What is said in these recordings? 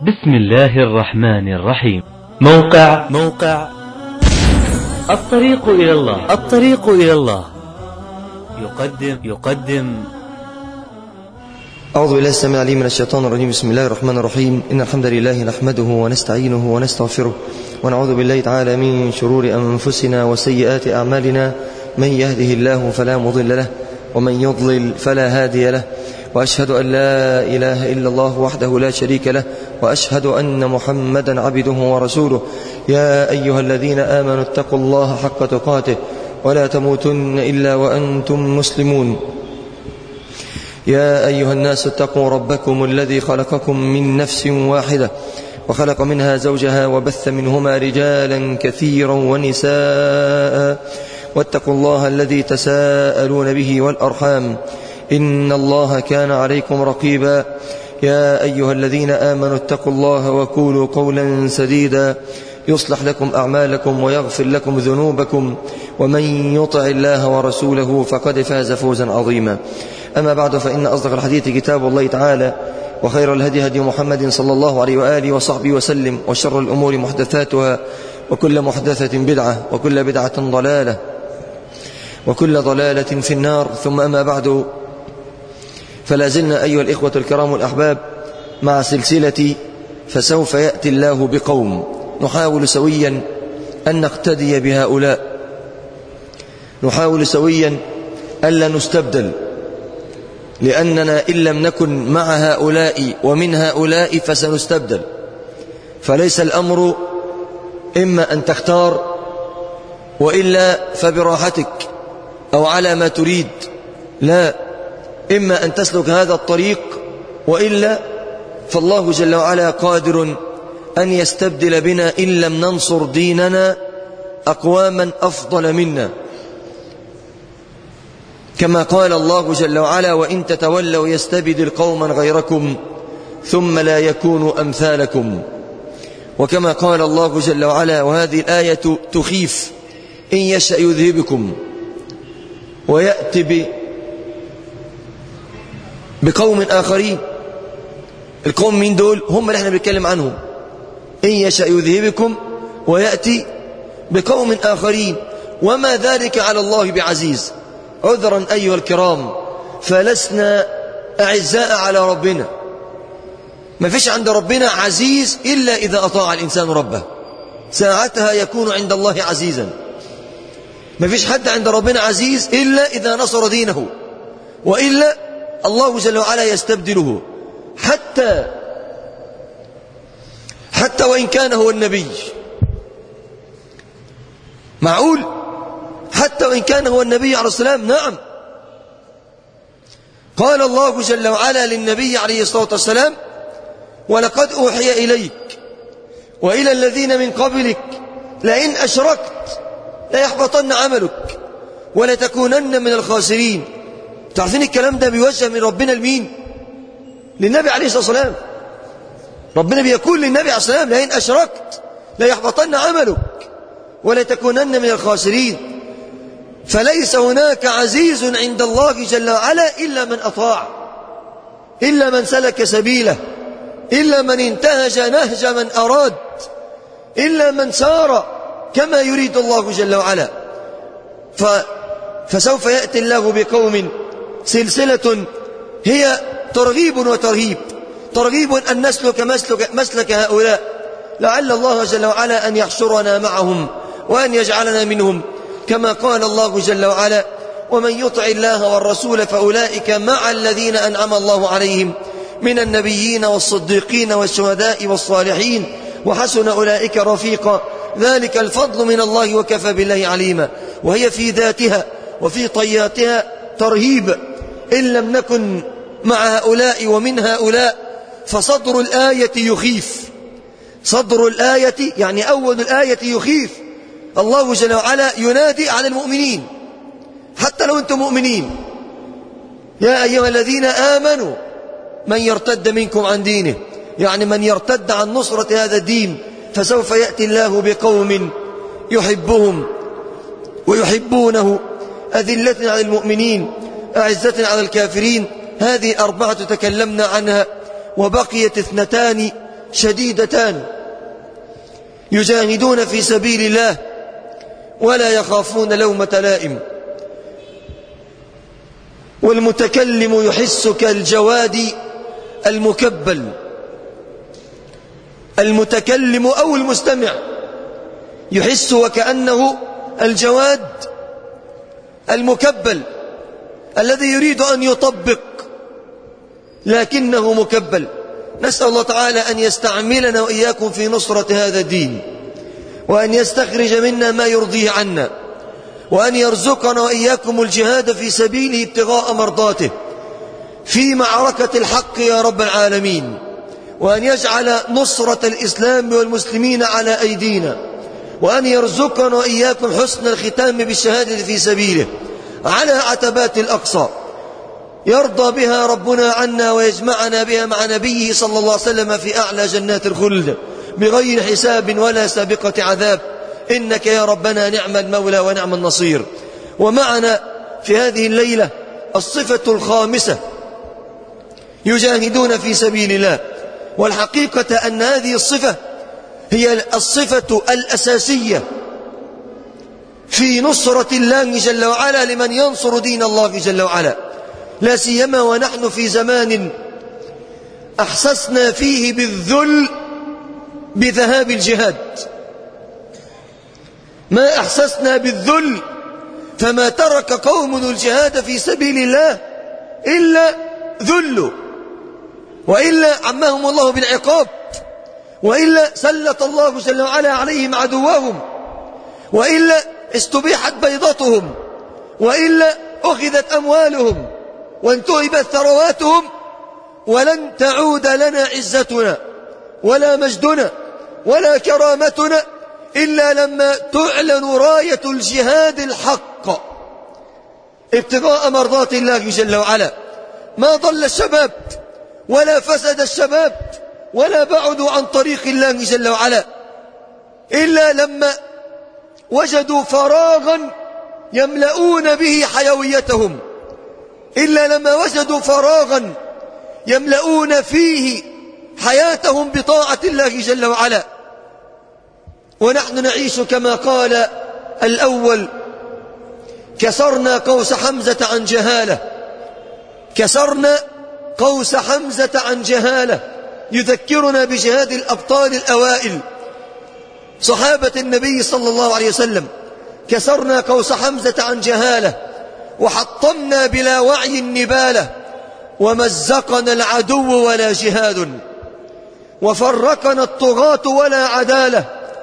بسم الله الرحمن الرحيم. موقع الطريق إلى الله يقدم أعوذ بالله السميع العليم من الشيطان الرجيم. بسم الله الرحمن الرحيم. إن الحمد لله نحمده ونستعينه ونستغفره ونعوذ بالله تعالى من شرور أنفسنا وسيئات أعمالنا. من يهده الله فلا مضل له ومن يضلل فلا هادي له، وأشهد أن لا إله إلا الله وحده لا شريك له، وأشهد أن محمدا عبده ورسوله. يا أيها الذين آمنوا اتقوا الله حق تقاته ولا تموتن إلا وأنتم مسلمون. يا أيها الناس اتقوا ربكم الذي خلقكم من نفس واحدة وخلق منها زوجها وبث منهما رجالا كثيرا ونساء، واتقوا الله الذي تساءلون به والأرحام إن الله كان عليكم رقيبا. يا أيها الذين آمنوا اتقوا الله وقولوا قولا سديدا يصلح لكم أعمالكم ويغفر لكم ذنوبكم، ومن يطع الله ورسوله فقد فاز فوزا عظيما. أما بعد، فإن أصدق الحديث كتاب الله تعالى، وخير الهدي هدي محمد صلى الله عليه وآله وصحبه وسلم، وشر الأمور محدثاتها، وكل محدثة بدعة، وكل بدعة ضلالة، وكل ضلالة في النار. ثم أما بعد، فلا زلنا أيها الإخوة الكرام الأحباب مع سلسلة فسوف يأتي الله بقوم، نحاول سويا أن نقتدي بهؤلاء، نحاول سويا ألا نستبدل، لأننا إن لم نكن مع هؤلاء ومن هؤلاء فسنستبدل. فليس الأمر إما أن تختار وإلا فبراحتك أو على ما تريد، لا، إما أن تسلك هذا الطريق وإلا فالله جل وعلا قادر أن يستبدل بنا إن لم ننصر ديننا أقواما أفضل منا، كما قال الله جل وعلا: وإن تتولوا يستبدل قوما غيركم ثم لا يكونوا أمثالكم. وكما قال الله جل وعلا، وهذه الآية تخيف: إن يشأ يذهبكم ويأتي بقوم آخرين. القوم من دول؟ هم اللي احنا بنتكلم عنهم. إن يشأ يذهبكم ويأتي بقوم آخرين وما ذلك على الله بعزيز. عذرا أيها الكرام، فلسنا أعزاء على ربنا. ما فيش عند ربنا عزيز إلا إذا أطاع الإنسان ربه، ساعتها يكون عند الله عزيزا. ما فيش حد عند ربنا عزيز إلا إذا نصر دينه، وإلا الله جل وعلا يستبدله، حتى وإن كان هو النبي. معقول؟ حتى وإن كان هو النبي عليه السلام. نعم، قال الله جل وعلا للنبي عليه الصلاة والسلام: ولقد أوحي إليك وإلى الذين من قبلك لئن أشركت ليحبطن عملك ولتكونن من الخاسرين. تعرفين الكلام ده بيوجه من ربنا لمين؟ للنبي عليه الصلاة والسلام. ربنا بيقول للنبي عليه الصلاة والسلام: لئن أشركت ليحبطن عملك ولتكونن من الخاسرين. فليس هناك عزيز عند الله جل وعلا إلا من أطاع، إلا من سلك سبيله، إلا من انتهج نهج من أراد، إلا من سار كما يريد الله جل وعلا. فسوف يأتي الله بقوم، سلسلة هي ترغيب وترهيب. ترغيب أن نسلك مسلك هؤلاء، لعل الله جل وعلا أن يحشرنا معهم وأن يجعلنا منهم، كما قال الله جل وعلا: ومن يطع الله والرسول فأولئك مع الذين أنعم الله عليهم من النبيين والصديقين والشهداء والصالحين وحسن أولئك رفيقا، ذلك الفضل من الله وكفى بالله عليما. وهي في ذاتها وفي طياتها ترهيب. إن لم نكن مع هؤلاء ومن هؤلاء فصدر الآية يخيف. صدر الآية يعني أول الآية يخيف. الله جل وعلا ينادي على المؤمنين، حتى لو أنتم مؤمنين: يا أيها الذين آمنوا من يرتد منكم عن دينه، يعني من يرتد عن نصرة هذا الدين، فسوف يأتي الله بقوم يحبهم ويحبونه، أذلة على المؤمنين أعزة على الكافرين. هذه 4 تكلمنا عنها، وبقيت 2 شديدتان، يجاهدون في سبيل الله ولا يخافون لومة لائم. والمتكلم يحس كالجواد المكبل. المتكلم أو المستمع يحس وكأنه الجواد المكبل الذي يريد أن يطبق لكنه مكبل. نسأل الله تعالى أن يستعملنا وإياكم في نصرة هذا الدين، وأن يستخرج منا ما يرضيه عنا، وأن يرزقنا وإياكم الجهاد في سبيله ابتغاء مرضاته في معركة الحق يا رب العالمين، وأن يجعل نصرة الإسلام والمسلمين على أيدينا، وأن يرزقنا وإياكم حسن الختام بالشهادة في سبيله على عتبات الأقصى يرضى بها ربنا عنا، ويجمعنا بها مع نبيه صلى الله عليه وسلم في أعلى جنات الخلد بغير حساب ولا سابقة عذاب، إنك يا ربنا نعم المولى ونعم النصير. ومعنا في هذه الليلة الصفة الخامسة، يجاهدون في سبيل الله. والحقيقة أن هذه الصفة هي الصفة الأساسية في نصرة الله جل وعلا لمن ينصر دين الله جل وعلا، لا سيما ونحن في زمان أحسسنا فيه بالذل بذهاب الجهاد. ما أحسسنا بالذل، فما ترك قوم الجهاد في سبيل الله إلا ذلوا، وإلا عمهم الله بالعقاب، وإلا سلط الله جل وعلا عليهم عدوهم، وإلا استبيحت بيضتهم، وإلا أخذت أموالهم وانتهبت ثرواتهم، ولن تعود لنا عزتنا ولا مجدنا ولا كرامتنا إلا لما تعلن راية الجهاد الحق ابتغاء مرضات الله جل وعلا. ما ضل الشباب ولا فسد الشباب ولا بعدوا عن طريق الله جل وعلا إلا لما وجدوا فراغا يملؤون به حيويتهم، إلا لما وجدوا فراغا يملؤون فيه حياتهم بطاعة الله جل وعلا. ونحن نعيش كما قال الأول: كسرنا قوس حمزة عن جهالة. كسرنا قوس حمزة عن جهالة، يذكرنا بجهاد الأبطال الأوائل صحابة النبي صلى الله عليه وسلم. كسرنا قوس حمزة عن جهالة، وحطمنا بلا وعي النبالة، ومزقنا العدو ولا جهاد، وفرقنا الطغاة ولا عدالة.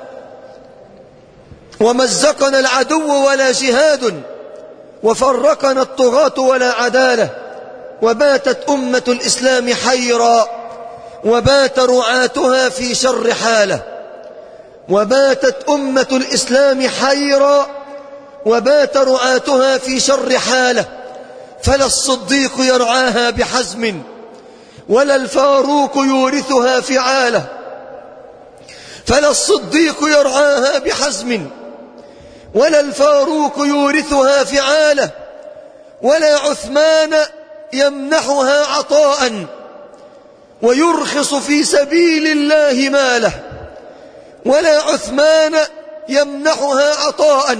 ومزقنا العدو ولا جهاد، وفرقنا الطغاة ولا عدالة. وباتت أمة الإسلام حيرا، وبات رعاتها في شر حالة. وباتت أمة الإسلام حيرا، وبات رعاتها في شر حالة. فلا الصديق يرعاها بحزم، ولا الفاروق يورثها فعالة. فلا الصديق يرعاها بحزم، ولا الفاروق يورثها فعالة. ولا عثمان يمنحها عطاء، ويرخص في سبيل الله ماله. ولا عثمان يمنحها عطاء،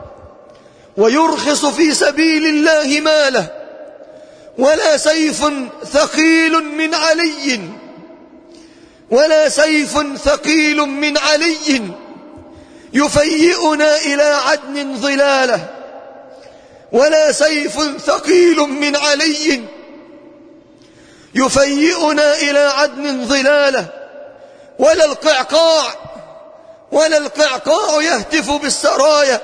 ويرخص في سبيل الله ماله. ولا سيف ثقيل من علي، ولا سيف ثقيل من علي يفيئنا إلى عدن ظلاله. ولا سيف ثقيل من علي يفيئنا إلى عدن ظلاله. ولا القعقاع يهتف بالسرايا،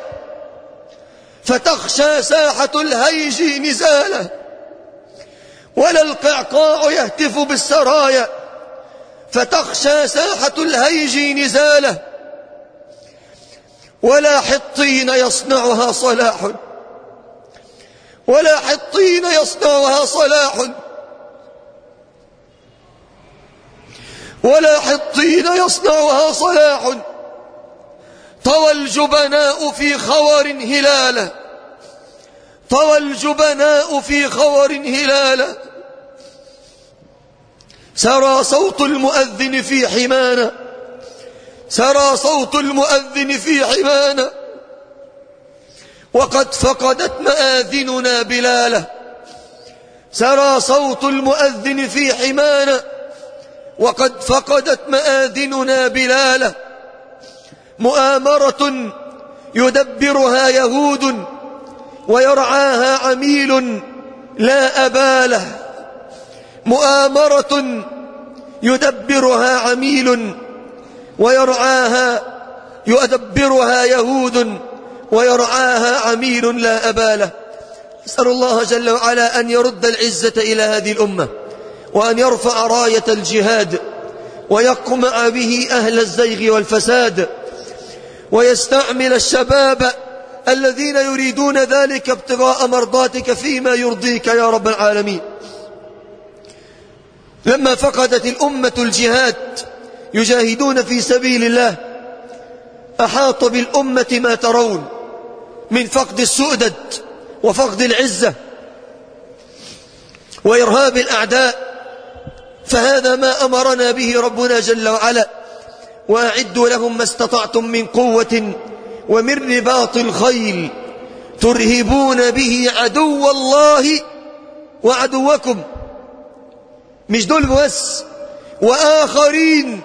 فتخشى ساحة الهيج نزاله. ولا القعقاع يهتف بالسرايا، فتخشى ساحة الهيج نزاله. ولا حطين يصنعها صلاح، ولا حطين يصنعها صلاح. ولا حطين يصنعها صلاح. طوى الجبناء في خور هلالا، طوى الجبناء في خور هلالا. سرى صوت المؤذن في حمانا، سرى صوت المؤذن في حمانا، وقد فقدت مآذننا بلاله. سرى صوت المؤذن في حمانا، وقد فقدت مآذننا بلاله. مؤامرة يدبرها يهود ويرعاها عميل لا أباله. مؤامرة يدبرها عميل يدبرها يهود ويرعاها عميل لا أباله. أسأل الله جل وعلا أن يرد العزة إلى هذه الأمة، وأن يرفع راية الجهاد، ويقمع به أهل الزيغ والفساد، ويستعمل الشباب الذين يريدون ذلك ابتغاء مرضاتك فيما يرضيك يا رب العالمين. لما فقدت الأمة الجهاد يجاهدون في سبيل الله، أحاط بالأمة ما ترون من فقد السؤدد وفقد العزة وإرهاب الأعداء. فهذا ما أمرنا به ربنا جل وعلا: وأعدوا لهم ما استطعتم من قوة ومن رباط الخيل ترهبون به عدو الله وعدوكم. مش دول بس، وآخرين.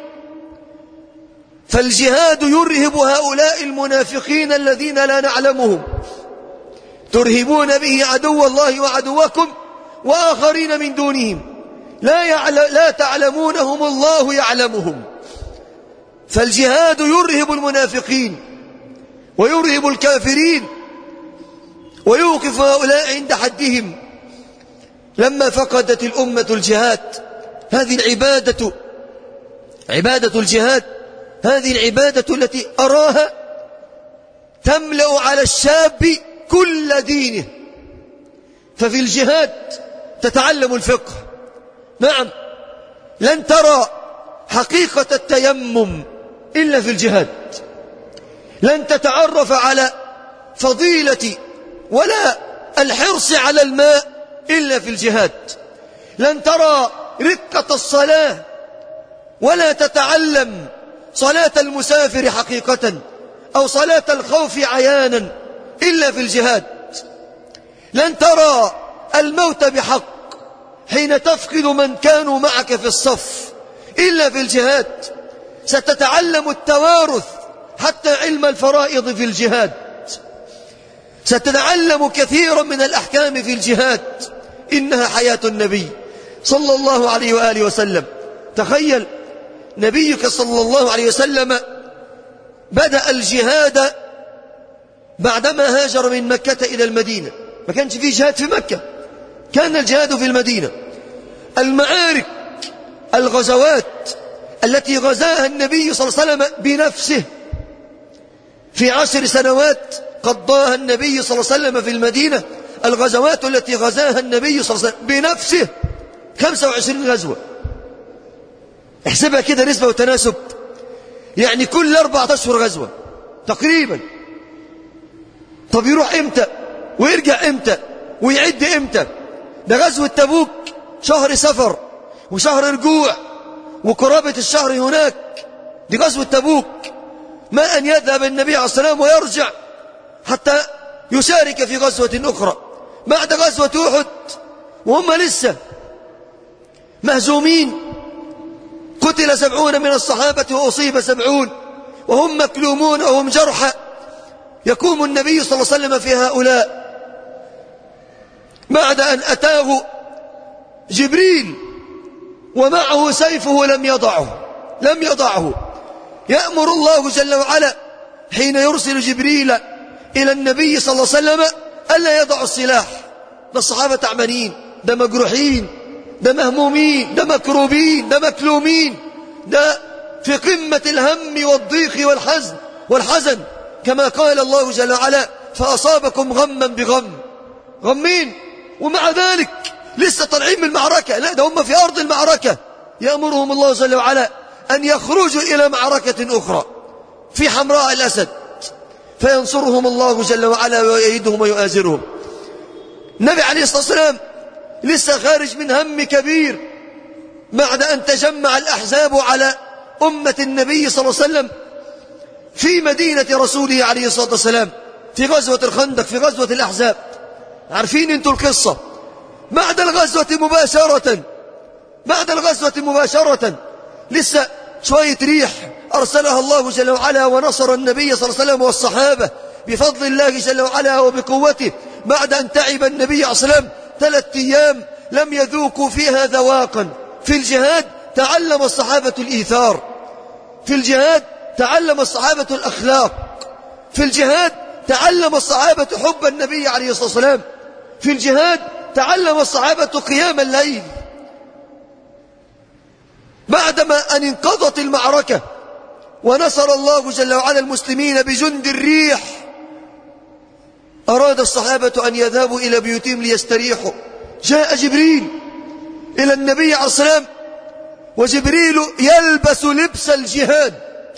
فالجهاد يرهب هؤلاء المنافقين الذين لا نعلمهم. ترهبون به عدو الله وعدوكم وآخرين من دونهم لا تعلمونهم، الله يعلمهم. فالجهاد يرهب المنافقين ويرهب الكافرين ويوقف هؤلاء عند حدهم. لما فقدت الأمة الجهاد، هذه العبادة، عبادة الجهاد، هذه العبادة التي أراها تملأ على الشاب كل دينه. ففي الجهاد تتعلم الفقه. نعم، لن ترى حقيقة التيمم إلا في الجهاد. لن تتعرف على فضيلة ولا الحرص على الماء إلا في الجهاد. لن ترى رقة الصلاة ولا تتعلم صلاة المسافر حقيقة أو صلاة الخوف عيانا إلا في الجهاد. لن ترى الموت بحق حين تفقد من كانوا معك في الصف إلا في الجهاد. ستتعلم التوارث حتى علم الفرائض في الجهاد. ستتعلم كثيرا من الأحكام في الجهاد. إنها حياة النبي صلى الله عليه وآله وسلم. تخيل نبيك صلى الله عليه وسلم بدأ الجهاد بعدما هاجر من مكة إلى المدينة. ما كانش فيه جهاد في مكة، كان الجهاد في المدينة. المعارك، الغزوات التي غزاها النبي صلى الله عليه وسلم بنفسه في 10 سنوات قضاها النبي صلى الله عليه وسلم في المدينة. الغزوات التي غزاها النبي صلى الله عليه وسلم بنفسه 25 غزوة. احسبها كده نسبة وتناسب، يعني كل 4 أشهر غزوة تقريبا. طب يروح امتى ويرجع امتى ويعد امتى؟ ده غزوة تبوك شهر سفر وشهر رجوع وقرابة الشهر هناك. دي غزوة تبوك. ما أن يذهب النبي عليه الصلاة والسلام ويرجع حتى يشارك في غزوة أخرى بعد غزوة أحد وهم لسه مهزومين. قتل 70 من الصحابة وأصيب 70 وهم مكلومون وهم جرحى. يقوم النبي صلى الله عليه وسلم في هؤلاء بعد أن أتاه جبريل ومعه سيفه لم يضعه. يأمر الله جل وعلا حين يرسل جبريل إلى النبي صلى الله عليه وسلم ألا يضع السلاح. ده الصحابة تعبانين، ده مجروحين، ده مهمومين، ده مكروبين، ده مكلومين، ده في قمة الهم والضيق والحزن كما قال الله جل وعلا: فأصابكم غما بغم. غمين ومع ذلك لسه طالعين من المعركة. لا، ده هم في أرض المعركة. يأمرهم الله جل وعلا أن يخرجوا إلى معركة أخرى في حمراء الأسد، فينصرهم الله جل وعلا ويؤيدهم بعد أن تجمع الأحزاب على أمة النبي صلى الله عليه وسلم في مدينة رسوله عليه الصلاة والسلام في غزوة الخندق، في غزوة الأحزاب، عارفين انتوا القصة. بعد الغزوة مباشرة لسه شوية ريح أرسلها الله جل وعلا ونصر النبي صلى الله عليه وسلم والصحابة بفضل الله جل وعلا وبقوته. بعد أن تعب النبي عليه الصلاة والسلام 3 أيام لم يذوقوا فيها ذواقا. في الجهاد تعلم الصحابة الإيثار، في الجهاد تعلم الصحابة الأخلاق، في الجهاد تعلم الصحابة حب النبي عليه الصلاة والسلام، في الجهاد تعلم الصحابة قيام الليل. بعدما أن انقضت المعركة ونصر الله جل وعلا المسلمين بجند الريح، أراد الصحابة أن يذهبوا إلى بيوتهم ليستريحوا. جاء جبريل إلى النبي عليه الصلاة والسلام، وجبريل يلبس لبس الجهاد،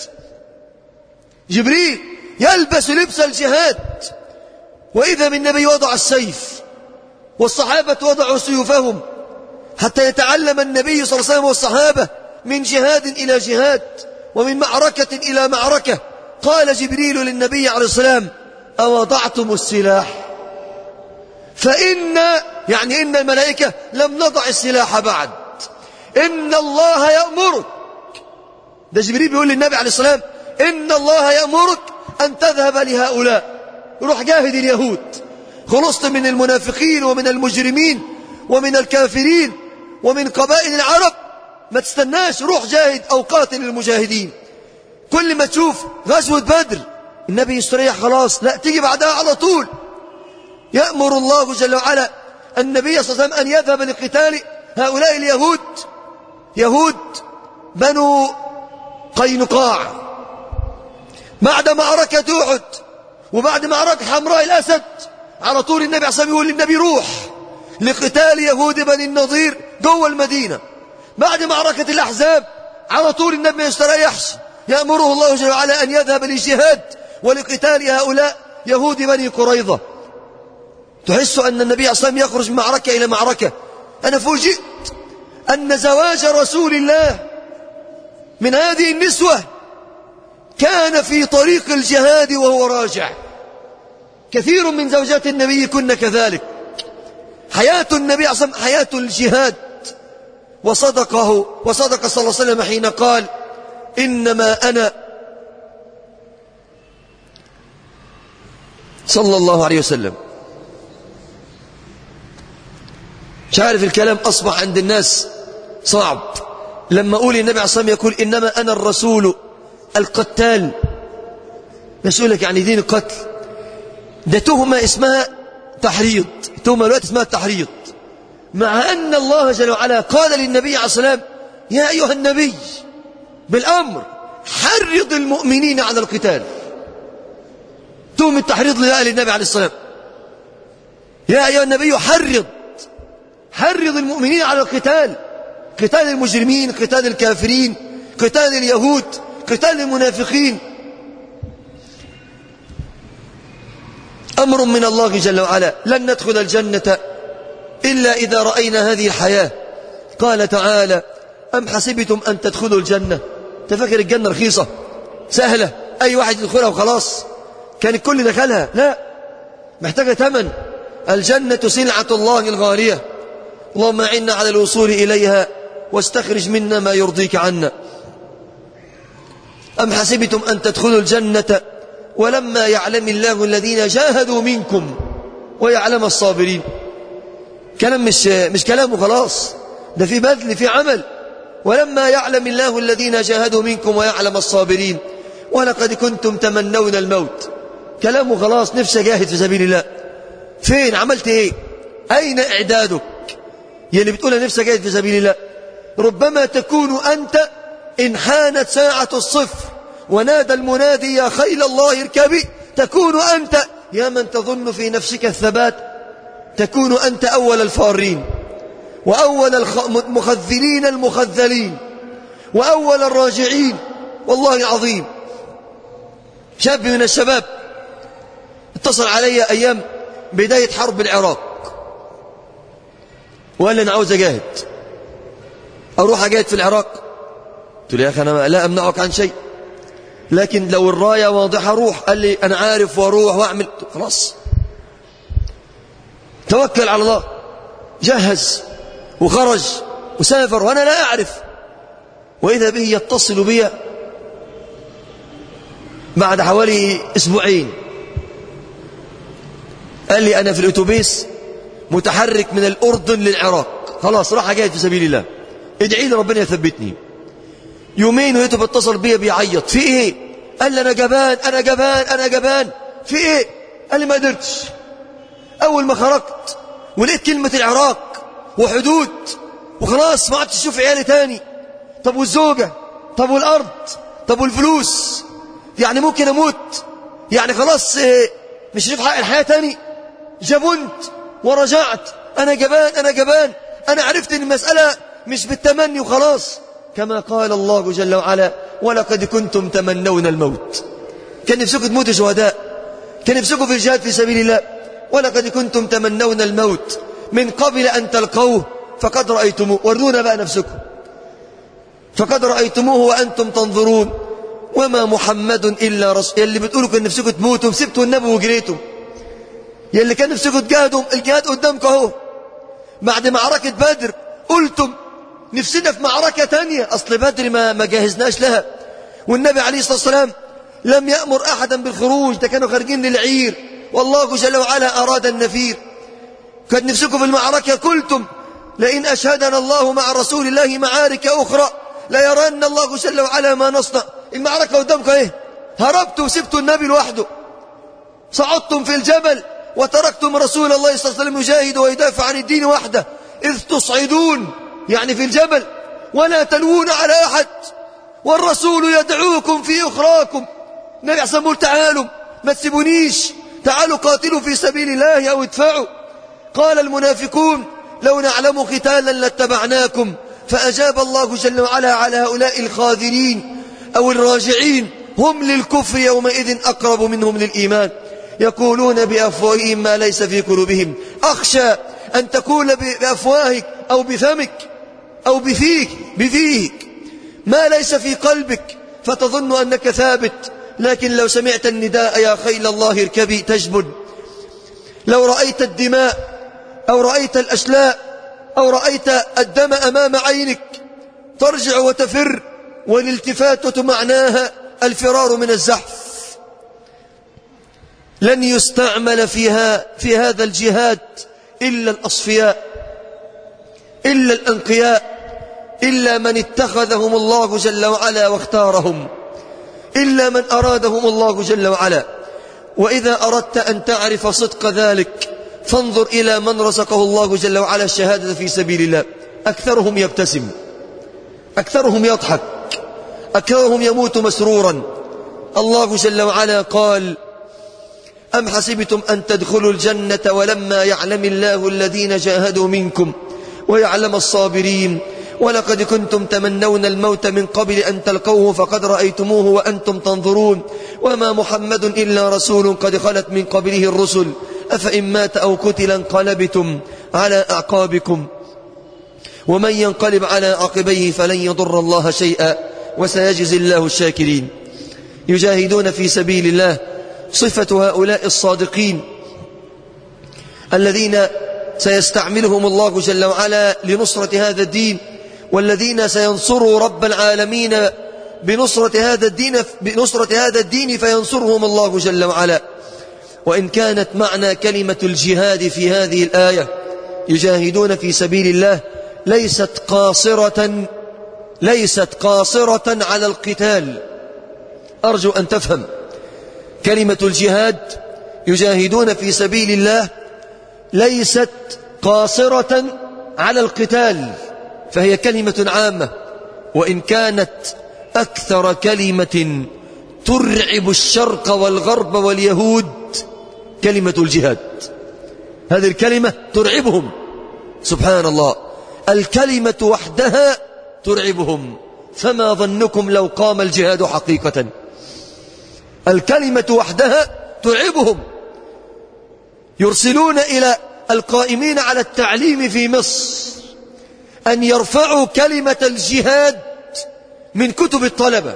جبريل يلبس لبس الجهاد، وإذا بالنبي وضع السيف والصحابة وضعوا سيوفهم حتى يتعلم النبي صلى الله عليه وسلم والصحابة من جهاد إلى جهاد ومن معركة إلى معركة. قال جبريل للنبي عليه السلام: أوضعتم السلاح؟ فإن إن الملائكة لم نضع السلاح بعد، إن الله يأمرك. ده جبريل بيقول للنبي عليه السلام: إن الله يأمرك أن تذهب لهؤلاء، روح جاهد اليهود، خلصت من المنافقين ومن المجرمين ومن الكافرين ومن قبائل العرب، ما تستناش، روح جاهد أو قاتل المجاهدين. كل ما تشوف غزوة بدر النبي يستريح خلاص، لا، تيجي بعدها على طول يأمر الله جل وعلا النبي صلى الله عليه وسلم أن يذهب لقتال هؤلاء اليهود، يهود بنو قينقاع. بعد معركة أحد وبعد معركة حمراء الأسد على طول النبي عليه الصلاة والسلام يقول للنبي: روح لقتال يهود بني النضير جوه المدينة. بعد معركة الأحزاب على طول النبي ما يستريحش، يأمره الله جل وعلا أن يذهب للجهاد ولقتال هؤلاء يهود بني قريظة. تحس أن النبي عليه الصلاة والسلام يخرج من معركة إلى معركة. أنا فوجئت أن زواج رسول الله من هذه النسوة كان في طريق الجهاد وهو راجع. كثير من زوجات النبي كن كذلك. حياة النبي عليه الصلاة والسلام حياة الجهاد، وصدق صلى الله عليه وسلم حين قال: إنما أنا، صلى الله عليه وسلم. مش عارف، الكلام أصبح عند الناس صعب لما أقول النبي عليه الصلاة والسلام يقول: إنما أنا الرسول القتال. نسألك يعني دين القتل، ده تهمة اسمها تحريض، تهمة الوقت اسمها التحريض، مع أن الله جل وعلا قال للنبي عليه الصلاة والسلام: يا أيها النبي بالأمر حرض المؤمنين على القتال. تهمة التحريض للنبي عليه الصلاة والسلام: يا أيها النبي حرض المؤمنين على القتال، قتال المجرمين، قتال الكافرين، قتال اليهود، قتال المنافقين. أمر من الله جل وعلا، لن ندخل الجنة إلا إذا رأينا هذه الحياة. قال تعالى: أم حسبتم أن تدخلوا الجنة؟ تفكر الجنة رخيصة سهلة أي واحد يدخلها وخلاص كان الكل دخلها؟ لا، محتاجة ثمن. الجنة سلعة الله الغالية، اللهم أعنا على الوصول إليها واستخرج منا ما يرضيك عنا. أم حسبتم أن تدخلوا الجنة ولما يعلم الله الذين جاهدوا منكم ويعلم الصابرين. كلام مش كلام وخلاص، ده في بذل، في عمل. ولما يعلم الله الذين جاهدوا منكم ويعلم الصابرين ولقد كنتم تمنون الموت. كلام وخلاص، نفسي أجاهد في سبيل الله. فين؟ عملت ايه؟ أين إعدادك؟ يعني بتقول نفسي أجاهد في سبيل الله. ربما تكون أنت إن حانت ساعة الصفر ونادى المنادي يا خيل الله اركبي، تكون أنت يا من تظن في نفسك الثبات، تكون أنت أول الفارين وأول المخذلين المخذلين وأول الراجعين. والله العظيم شاب من الشباب اتصل علي أيام بداية حرب العراق وقال لي أنا عاوز أجاهد. أروح أجاهد في العراق. قلت له يا أخي أنا لا أمنعك عن شيء، لكن لو الراية واضحة روح. قال لي أنا عارف وأروح وأعمل. خلاص توكل على الله. جهز وخرج وسافر وأنا لا أعرف، وإذا به يتصل بي بعد حوالي أسبوعين. قال لي أنا في الأتوبيس متحرك من الأردن للعراق، خلاص راح أجاهد في سبيل الله، ادعي لي ربنا يثبتني. يومين ويته بيتصل بي بيعيط. في إيه؟ قال لي أنا جبان أنا جبان أنا جبان. في إيه؟ قال لي ما قدرتش. أول ما خرجت ولقيت كلمة العراق وحدود وخلاص ما عدتش أشوف عيالي تاني. طب والزوجة؟ طب والأرض؟ طب والفلوس؟ يعني ممكن أموت، يعني خلاص مش هشوف حق الحياة تاني. جبنت ورجعت. أنا جبان أنا جبان. أنا عرفت أن المسألة مش بالتمني وخلاص، كما قال الله جل وعلا ولقد كنتم تمنون الموت. كان نفسكم تموتوا شهداء، كان نفسكم في الجهاد في سبيل الله. ولقد كنتم تمنون الموت من قبل أن تلقوه فقد رأيتموه. ورونا بقى نفسكم، فقد رأيتموه وأنتم تنظرون وما محمد إلا رسول. يلي بتقولوا كان نفسكم تموتوا سبتوا النبي وجريتوا، يلي كان نفسكم تجاهدوا الجهاد قدامكم اهو. بعد معركة بدر قلتم نفسنا في معركة تانية، أصل بدر ما جهزناش لها، والنبي عليه الصلاة والسلام لم يأمر أحدا بالخروج، ده كانوا خارجين للعير والله جل وعلا أراد النفير. كان نفسكم في المعركة قلتم لئن أشهدنا الله مع رسول الله معارك أخرى لا يرن الله جل وعلا ما نصنع. المعركة قدامكم ايه؟ هربتوا وسبتوا النبي لوحده، صعدتم في الجبل وتركتم رسول الله صلى الله عليه وسلم يجاهد ويدافع عن الدين وحده، إذ تصعدون يعني في الجبل ولا تلوون على أحد والرسول يدعوكم في أخراكم. النبي عليه الصلاة تعالوا ما تسيبونيش، تعالوا قاتلوا في سبيل الله أو ادفعوا. قال المنافقون لو نعلم قتالا لاتبعناكم، فأجاب الله جل وعلا على هؤلاء الخاذلين أو الراجعين هم للكفر يومئذ أقرب منهم للإيمان، يقولون بأفواههم ما ليس في قلوبهم. أخشى أن تقول بأفواهك أو بفمك أو بفيك ما ليس في قلبك فتظن أنك ثابت، لكن لو سمعت النداء يا خيل الله اركبي تجبن، لو رأيت الدماء أو رأيت الأشلاء أو رأيت الدم أمام عينك ترجع وتفر، والالتفاتة معناها الفرار من الزحف. لن يستعمل في هذا الجهاد إلا الأصفياء، إلا الأنقياء، إلا من اتخذهم الله جل وعلا واختارهم، إلا من أرادهم الله جل وعلا. وإذا أردت أن تعرف صدق ذلك فانظر إلى من رزقه الله جل وعلا الشهادة في سبيل الله. أكثرهم يبتسم، أكثرهم يضحك، أكثرهم يموت مسرورا. الله جل وعلا قال أم حسبتم أن تدخلوا الجنة ولما يعلم الله الذين جاهدوا منكم ويعلم الصابرين ولقد كنتم تمنون الموت من قبل أن تلقوه فقد رأيتموه وأنتم تنظرون وما محمد إلا رسول قد خلت من قبله الرسل أفإن مات أو قتل انقلبتم على أعقابكم ومن ينقلب على عقبيه فلن يضر الله شيئا وسيجزي الله الشاكرين. يجاهدون في سبيل الله صفة هؤلاء الصادقين الذين سيستعملهم الله جل وعلا لنصرة هذا الدين، والذين سينصروا رب العالمين بنصرة هذا الدين فينصرهم الله جل وعلا. وإن كانت معنى كلمة الجهاد في هذه الآية يجاهدون في سبيل الله ليست قاصرة على القتال. أرجو أن تفهم كلمة الجهاد يجاهدون في سبيل الله ليست قاصرة على القتال، فهي كلمة عامة، وإن كانت أكثر كلمة ترعب الشرق والغرب واليهود كلمة الجهاد. هذه الكلمة ترعبهم، سبحان الله، الكلمة وحدها ترعبهم، فما ظنكم لو قام الجهاد حقيقة؟ الكلمة وحدها ترعبهم. يرسلون إلى القائمين على التعليم في مصر أن يرفعوا كلمة الجهاد من كتب الطلبة.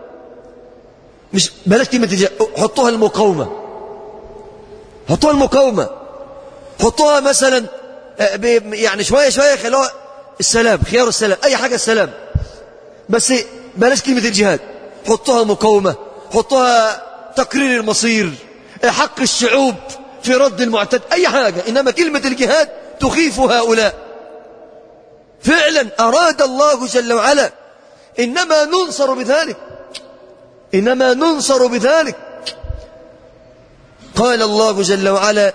مش بلاش كلمة الجهاد، حطوها المقاومة، حطوها المقاومة، حطوها مثلا يعني شوية شوية خلوها السلام، خيار السلام، أي حاجة السلام، بس بلاش كلمة الجهاد، حطوها مقاومة، حطوها تقرير المصير، حق الشعوب في رد المعتد، أي حاجة، إنما كلمة الجهاد تخيف هؤلاء. فعلا أراد الله جل وعلا، إنما ننصر بذلك، إنما ننصر بذلك. قال الله جل وعلا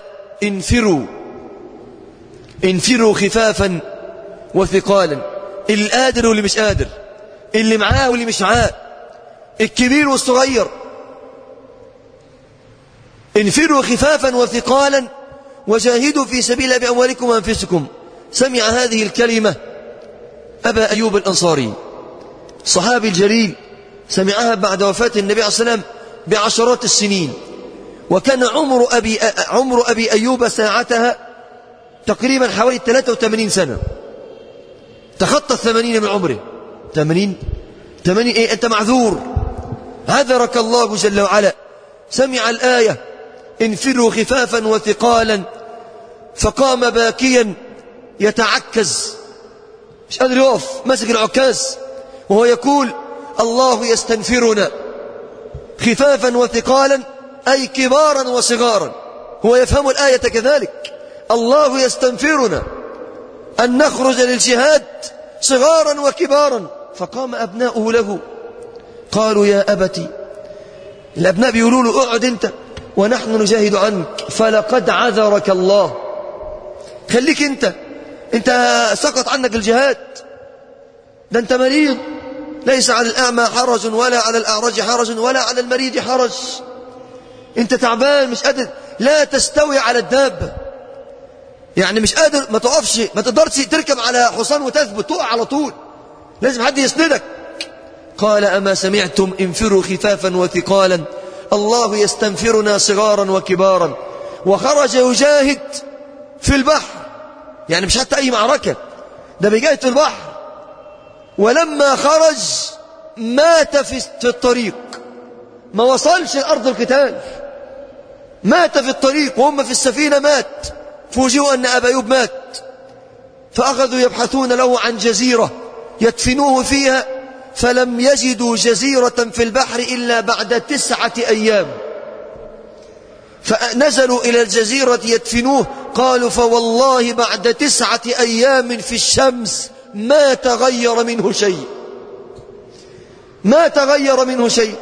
انفروا خفافا وثقالا، اللي قادر واللي مش قادر، اللي معاه واللي مش معاه، الكبير والصغير. انفروا خفافا وثقالا وجاهدوا في سبيل الله بأموالكم وأنفسكم. سمع هذه الكلمة أبا أيوب الأنصاري، صحابي الجليل، سمعها بعد وفاة النبي عليه الصلاة والسلام بعشرات السنين، وكان عمر أبي أيوب ساعتها تقريبا حوالي 83 سنة، تخطى 80 من عمره. 80 إيه؟ أنت معذور، عذرك الله جل وعلا. سمع الآية انفروا خفافا وثقالا، فقام باكيا يتعكز، مش قادر يقف، ماسك العكاز وهو يقول الله يستنفرنا خفافا وثقالا، أي كبارا وصغارا. هو يفهم الآية كذلك، الله يستنفرنا أن نخرج للجهاد صغارا وكبارا. فقام أبناؤه له قالوا يا أبتي، الأبناء بيقولوا له اقعد أنت ونحن نجاهد عنك، فلقد عذرك الله، خليك أنت سقط عنك الجهاد، ده أنت مريض، ليس على الأعمى حرج ولا على الأعرج حرج ولا على المريض حرج، أنت تعبان مش قادر، لا تستوي على الدابة، يعني مش قادر، ما تقفش، ما تقدرش تركب على حصان وتثبت، تقع على طول، لازم حد يسندك. قال أما سمعتم انفروا خفافا وثقالا، الله يستنفرنا صغارا وكبارا. وخرج يجاهد في البحر، يعني مش حتى أي معركة، ده بيجاهد في البحر. ولما خرج مات في الطريق، ما وصلش لأرض القتال، مات في الطريق وهم في السفينة، مات، فوجئوا أن أبا أيوب مات. فأخذوا يبحثون له عن جزيرة يدفنوه فيها، فلم يجدوا جزيرة في البحر إلا بعد 9 أيام. فنزلوا إلى الجزيرة يدفنوه، قالوا فوالله بعد 9 أيام في الشمس ما تغير منه شيء، ما تغير منه شيء.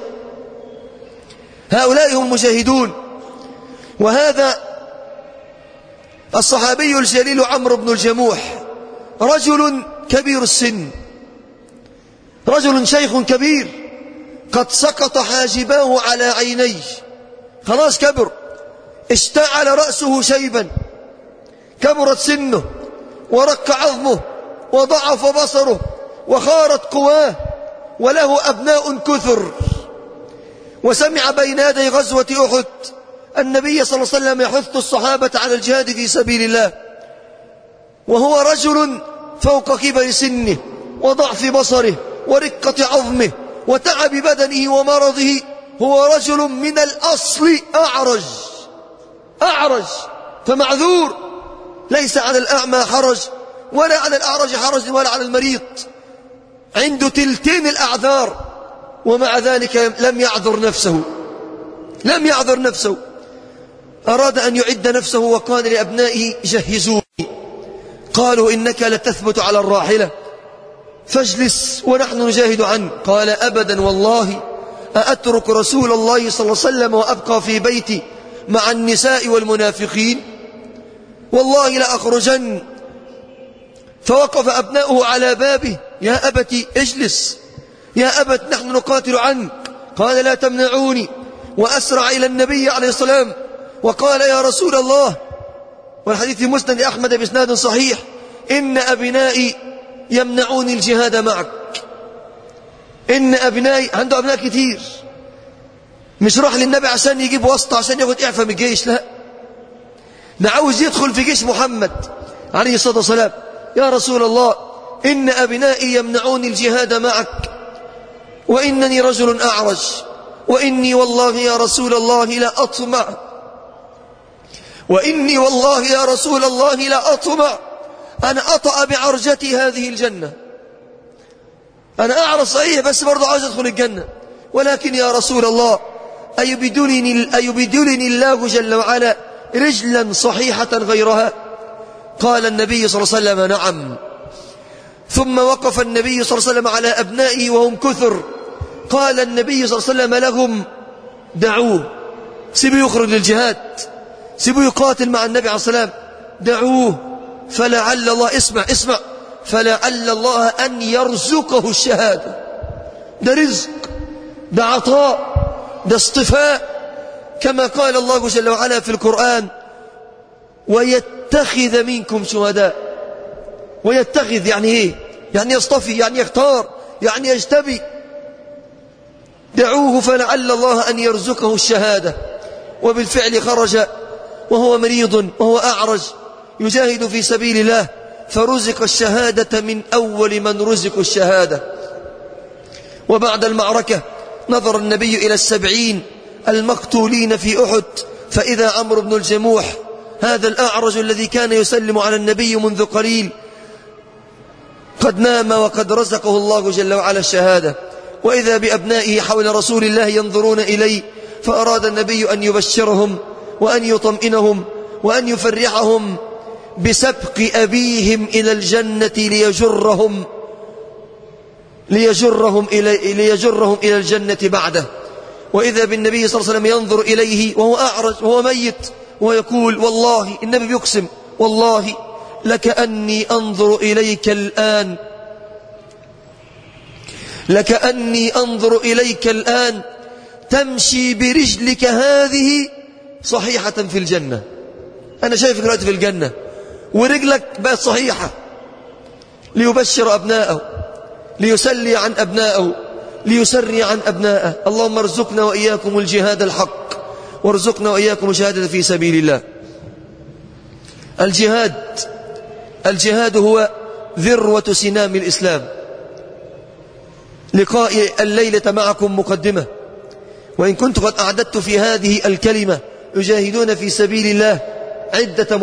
هؤلاء هم مجاهدون. وهذا الصحابي الجليل عمرو بن الجموح رجل كبير السن، رجل شيخ كبير، قد سقط حاجباه على عينيه، خلاص كبر، اشتعل رأسه شيبا، كبرت سنه ورق عظمه وضعف بصره وخارت قواه، وله أبناء كثر. وسمع بين يدي غزوة أحد النبي صلى الله عليه وسلم يحث الصحابة على الجهاد في سبيل الله، وهو رجل فوق كبر سنه وضعف بصره ورقة عظمه وتعب بدنه ومرضه، هو رجل من الأصل أعرج، فمعذور، ليس على الأعمى حرج ولا على الأعرج حرج ولا على المريض، عنده تلتين الأعذار، ومع ذلك لم يعذر نفسه، أراد أن يعد نفسه وقال لأبنائه جهزوني. قالوا إنك لتثبت على الراحلة فاجلس ونحن نجاهد عنك. قال أبدا والله، أأترك رسول الله صلى الله عليه وسلم وأبقى في بيتي مع النساء والمنافقين؟ والله لأخرجن. فوقف أبناؤه على بابه، يا أبتي اجلس، يا أبت نحن نقاتل عنك. قال لا تمنعوني، وأسرع إلى النبي عليه الصلاة والسلام وقال يا رسول الله، والحديث في مسند أحمد بإسناد صحيح، إن أبنائي يمنعوني الجهاد معك. إن أبنائي، عنده أبناء كتير، مش راح للنبي عشان يجيب واسطة عشان ياخد إعفاء من الجيش، لا، ده عاوز يدخل في جيش محمد عليه الصلاة والسلام. يا رسول الله إن أبنائي يمنعوني الجهاد معك، وإنني رجل أعرج، وإني والله يا رسول الله لا أطمع، وإني والله يا رسول الله لا أطمع أن أطأ بعرجتي هذه الجنة. أنا أعرج صحيح بس برضو عاوز أدخل الجنة، ولكن يا رسول الله أيبدلني الله جل وعلا رجلا صحيحة غيرها؟ قال النبي صلى الله عليه وسلم نعم. ثم وقف النبي صلى الله عليه وسلم على أبنائه وهم كثر، قال النبي صلى الله عليه وسلم لهم دعوه، سيبوا يخرج للجهاد، سيبوا يقاتل مع النبي عليه الصلاة والسلام، دعوه فلعل الله، اسمع فلعل الله أن يرزقه الشهادة. ده رزق، ده عطاء، ده اصطفاء، كما قال الله جل وعلا في القرآن ويتخذ منكم شهداء. ويتخذ يعني ايه؟ يعني يصطفي، يعني يختار، يعني يجتبي. دعوه فلعل الله أن يرزقه الشهادة. وبالفعل خرج وهو مريض وهو أعرج يجاهد في سبيل الله، فرزق الشهادة من أول من رزق الشهادة. وبعد المعركة نظر النبي إلى 70 المقتولين في أحد، فإذا عمرو بن الجموح هذا الأعرج الذي كان يسلم على النبي منذ قليل قد نام وقد رزقه الله جل وعلا الشهادة. وإذا بأبنائه حول رسول الله ينظرون إليه، فأراد النبي أن يبشرهم وأن يطمئنهم وأن يفرحهم بسبق أبيهم إلى الجنة ليجرهم إلى الجنة بعده. وإذا بالنبي صلى الله عليه وسلم ينظر إليه وهو أعرج وهو ميت ويقول والله، النبي يقسم والله لكأني أنظر إليك الآن تمشي برجلك هذه صحيحة في الجنة. أنا شايفك دلوقتي في الجنة ورجلك بقت صحيحة. ليبشر أبناءه، ليسلي عن أبنائه، ليسري عن أبنائه. اللهم ارزقنا وإياكم الجهاد الحق، وارزقنا وإياكم الشهادة في سبيل الله. الجهاد هو ذروة سنام الإسلام. لقائي الليلة معكم مقدمة، وإن كنت قد أعددت في هذه الكلمة يجاهدون في سبيل الله عدة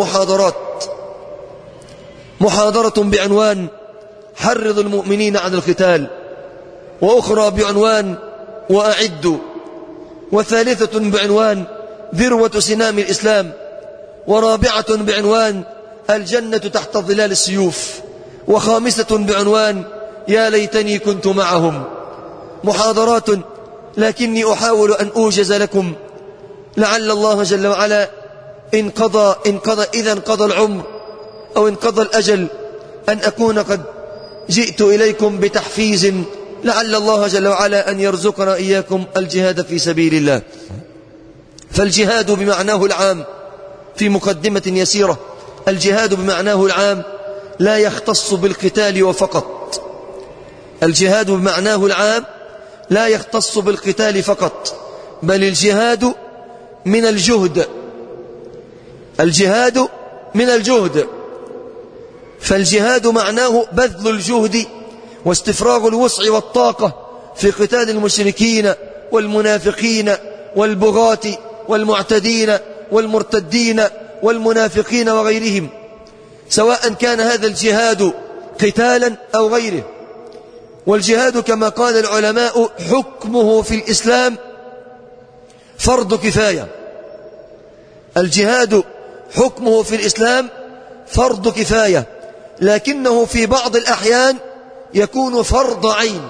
محاضرة بعنوان حرض المؤمنين على القتال، وأخرى بعنوان وأعدوا، وثالثة بعنوان ذروة سنام الإسلام، ورابعة بعنوان الجنة تحت ظلال السيوف، وخامسة بعنوان يا ليتني كنت معهم. محاضرات لكني أحاول أن أوجز لكم، لعل الله جل وعلا إذا انقضى العمر أو انقضى الأجل أن أكون قد جئت إليكم بتحفيز، لعل الله جل وعلا أن يرزقنا إياكم الجهاد في سبيل الله. فالجهاد بمعناه العام، في مقدمة يسيرة، الجهاد بمعناه العام لا يختص بالقتال وفقط. الجهاد بمعناه العام لا يختص بالقتال فقط، بل الجهاد من الجهد. الجهاد من الجهد، فالجهاد معناه بذل الجهد واستفراغ الوسع والطاقة في قتال المشركين والمنافقين والبغاة والمعتدين والمرتدين والمنافقين وغيرهم، سواء كان هذا الجهاد قتالا أو غيره. والجهاد كما قال العلماء حكمه في الإسلام فرض كفاية. الجهاد حكمه في الإسلام فرض كفاية، لكنه في بعض الأحيان يكون فرض عين.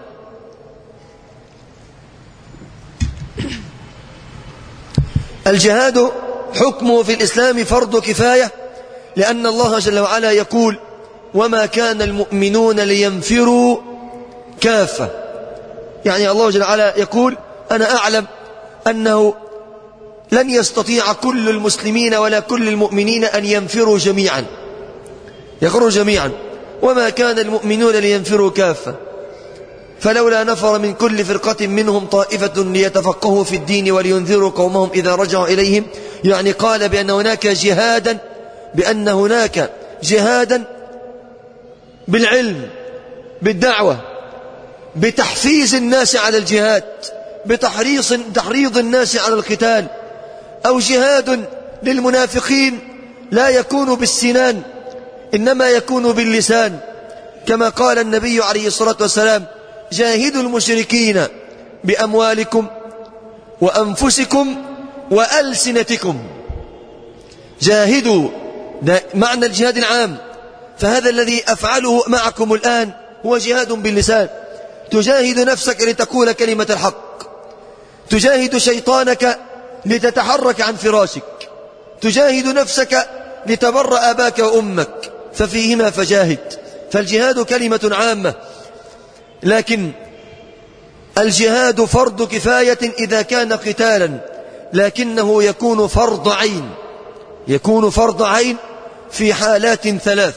الجهاد حكمه في الإسلام فرض كفاية، لأن الله جل وعلا يقول وما كان المؤمنون لينفروا كافة. يعني الله جل وعلا يقول أنا أعلم أنه لن يستطيع كل المسلمين ولا كل المؤمنين أن ينفروا جميعا، يخرجوا جميعا، وما كان المؤمنون لينفروا كافة، فلولا نفر من كل فرقة منهم طائفة ليتفقهوا في الدين ولينذروا قومهم إذا رجعوا إليهم. يعني قال بأن هناك جهادا بالعلم، بالدعوة، بتحفيز الناس على الجهاد، بتحريض الناس على القتال، أو جهاد للمنافقين لا يكون بالسنان إنما يكون باللسان، كما قال النبي عليه الصلاة والسلام: جاهدوا المشركين بأموالكم وأنفسكم وألسنتكم. جاهدوا معنى الجهاد العام، فهذا الذي أفعله معكم الآن هو جهاد باللسان. تجاهد نفسك لتقول كلمة الحق، تجاهد شيطانك لتتحرك عن فراشك، تجاهد نفسك لتبر أباك وأمك، ففيهما فجاهد. فالجهاد كلمة عامة، لكن الجهاد فرض كفاية إذا كان قتالا، لكنه يكون فرض عين، يكون فرض عين في حالات ثلاث.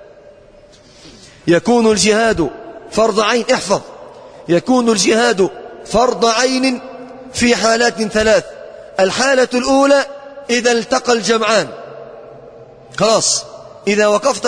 يكون الجهاد فرض عين، احفظ، يكون الجهاد فرض عين في حالات ثلاث. الحالة الأولى إذا التقى الجمعان، خلاص، إذا وقفت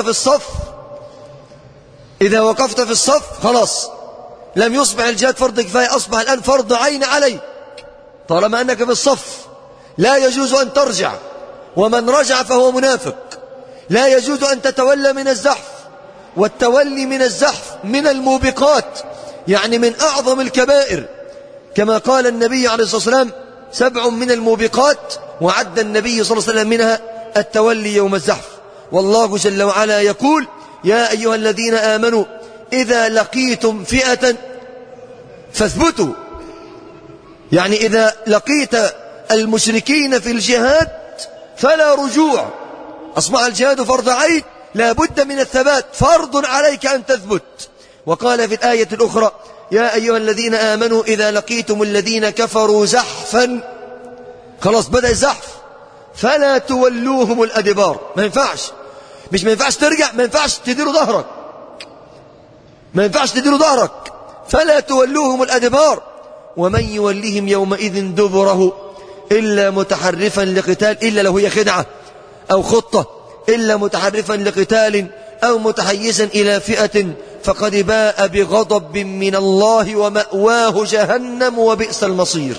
في الصف خلاص لم يصبح الجهاد فرض كفاية، أصبح الآن فرض عين عليك. طالما أنك في الصف لا يجوز أن ترجع، ومن رجع فهو منافق. لا يجوز أن تتولى من الزحف، والتولي من الزحف من الموبقات، يعني من أعظم الكبائر، كما قال النبي عليه الصلاة والسلام: 7 من الموبقات، وعد النبي صلى الله عليه وسلم منها التولي يوم الزحف. والله جل وعلا يقول: يا أيها الذين آمنوا إذا لقيتم فئة فاثبتوا، يعني إذا لقيت المشركين في الجهاد فلا رجوع. أصبح الجهاد فرض عين، لا بد من الثبات، فرض عليك أن تثبت. وقال في الآية الأخرى: يا أيها الذين آمنوا إذا لقيتم الذين كفروا زحفا، خلاص بدأ الزحف، فلا تولوهم الأدبار. ما ينفعش، مش ما ينفعش ترجع، ما ينفعش تديروا ظهرك، ما ينفعش تديروا ظهرك، فلا تولوهم الأدبار. ومن يوليهم يومئذ دبره إلا متحرفا لقتال، إلا لو هي خدعة أو خطة، إلا متحرفا لقتال أو متحيزا إلى فئة فقد باء بغضب من الله ومأواه جهنم وبئس المصير.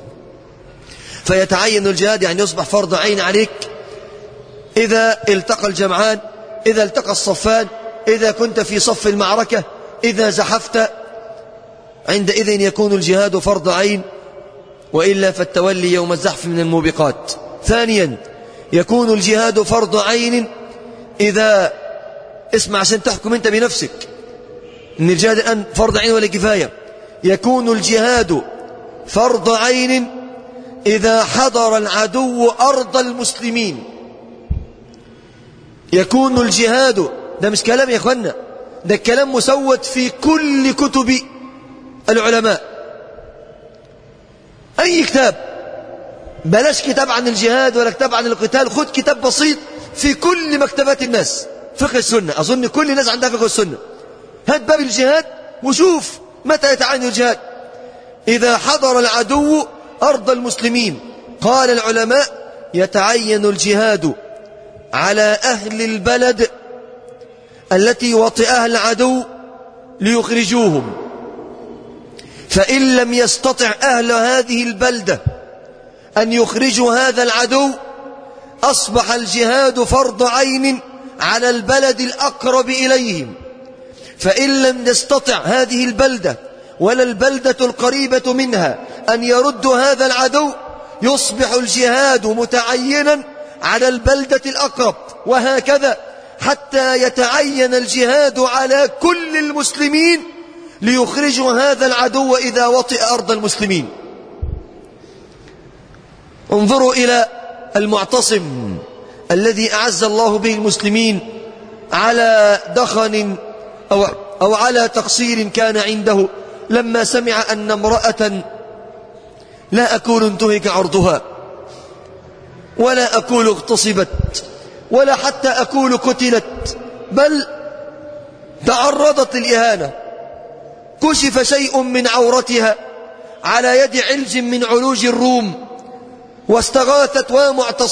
فيتعين الجهاد، يعني يصبح فرض عين عليك إذا التقى الجمعان، إذا التقى الصفان، إذا كنت في صف المعركة، إذا زحفت، عندئذ يكون الجهاد فرض عين، وإلا فالتولي يوم الزحف من الموبقات. ثانيا، يكون الجهاد فرض عين إذا، اسمع عشان تحكم أنت بنفسك إن الجهاد الآن فرض عين ولا كفاية. يكون الجهاد فرض عين إذا حضر العدو أرض المسلمين. يكون الجهاد، ده مش كلام يا أخوانا، ده كلام مسود في كل كتب العلماء. أي كتاب، بلاش كتاب عن الجهاد ولا كتاب عن القتال، خد كتاب بسيط في كل مكتبات الناس، فقه السنة، أظن كل الناس عندها فقه السنة. هات باب الجهاد وشوف متى يتعين الجهاد. إذا حضر العدو أرض المسلمين. قال العلماء: يتعين الجهاد على أهل البلد التي وطئها العدو ليخرجوهم، فإن لم يستطع أهل هذه البلدة أن يخرجوا هذا العدو أصبح الجهاد فرض عين على البلد الأقرب إليهم. فإن لم يستطع هذه البلدة ولا البلدة القريبة منها أن يردوا هذا العدو يصبح الجهاد متعينا على البلدة الأقرب، وهكذا حتى يتعين الجهاد على كل المسلمين ليخرجوا هذا العدو إذا وطئ أرض المسلمين. انظروا إلى المعتصم الذي أعز الله به المسلمين على دخن أو على تقصير كان عنده، لما سمع أن امرأة لا أقول انتهك عرضها، ولا أقول اغتصبت، ولا حتى أقول قتلت، بل تعرضت للإهانة، كشف شيء من عورتها على يد علج من علوج الروم، واستغاثت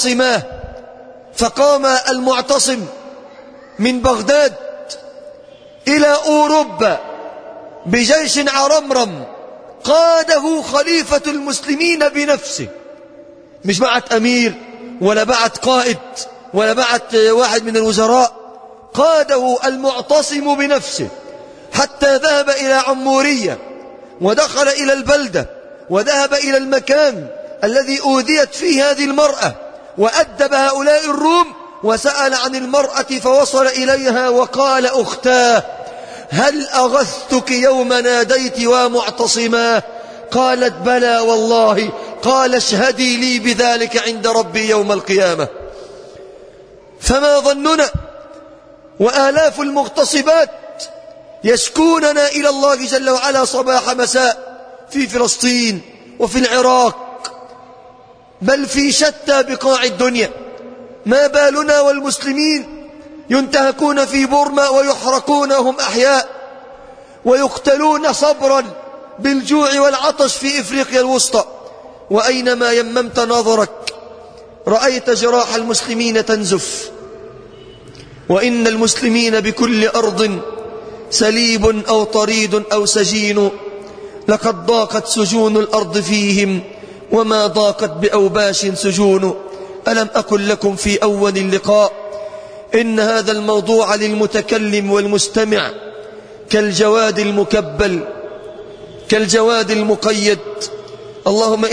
ومعتصماه، فقام المعتصم من بغداد إلى أوروبا بجيش عرمرم قاده خليفة المسلمين بنفسه، مش بعت أمير ولا بعت قائد ولا بعت واحد من الوزراء، قاده المعتصم بنفسه حتى ذهب إلى عمورية ودخل إلى البلدة وذهب إلى المكان الذي أوذيت فيه هذه المرأة وأدب هؤلاء الروم وسأل عن المرأة فوصل إليها وقال: أختاه هل أغثتك يوم ناديت ومعتصما؟ قالت: بلى والله. قال: اشهدي لي بذلك عند ربي يوم القيامة. فما ظننا وآلاف المغتصبات يشكوننا إلى الله جل وعلا صباح مساء في فلسطين وفي العراق بل في شتى بقاع الدنيا. ما بالنا والمسلمين ينتهكون في بورما ويحرقون وهم أحياء ويقتلون صبرا بالجوع والعطش في إفريقيا الوسطى، وأينما يممت نظرك رأيت جراح المسلمين تنزف. وإن المسلمين بكل أرض سليب أو طريد أو سجين، لقد ضاقت سجون الأرض فيهم وما ضاقت بأوباش سجون. ألم أقل لكم في أول اللقاء إن هذا الموضوع للمتكلم والمستمع كالجواد المكبل كالجواد المقيد. اللهم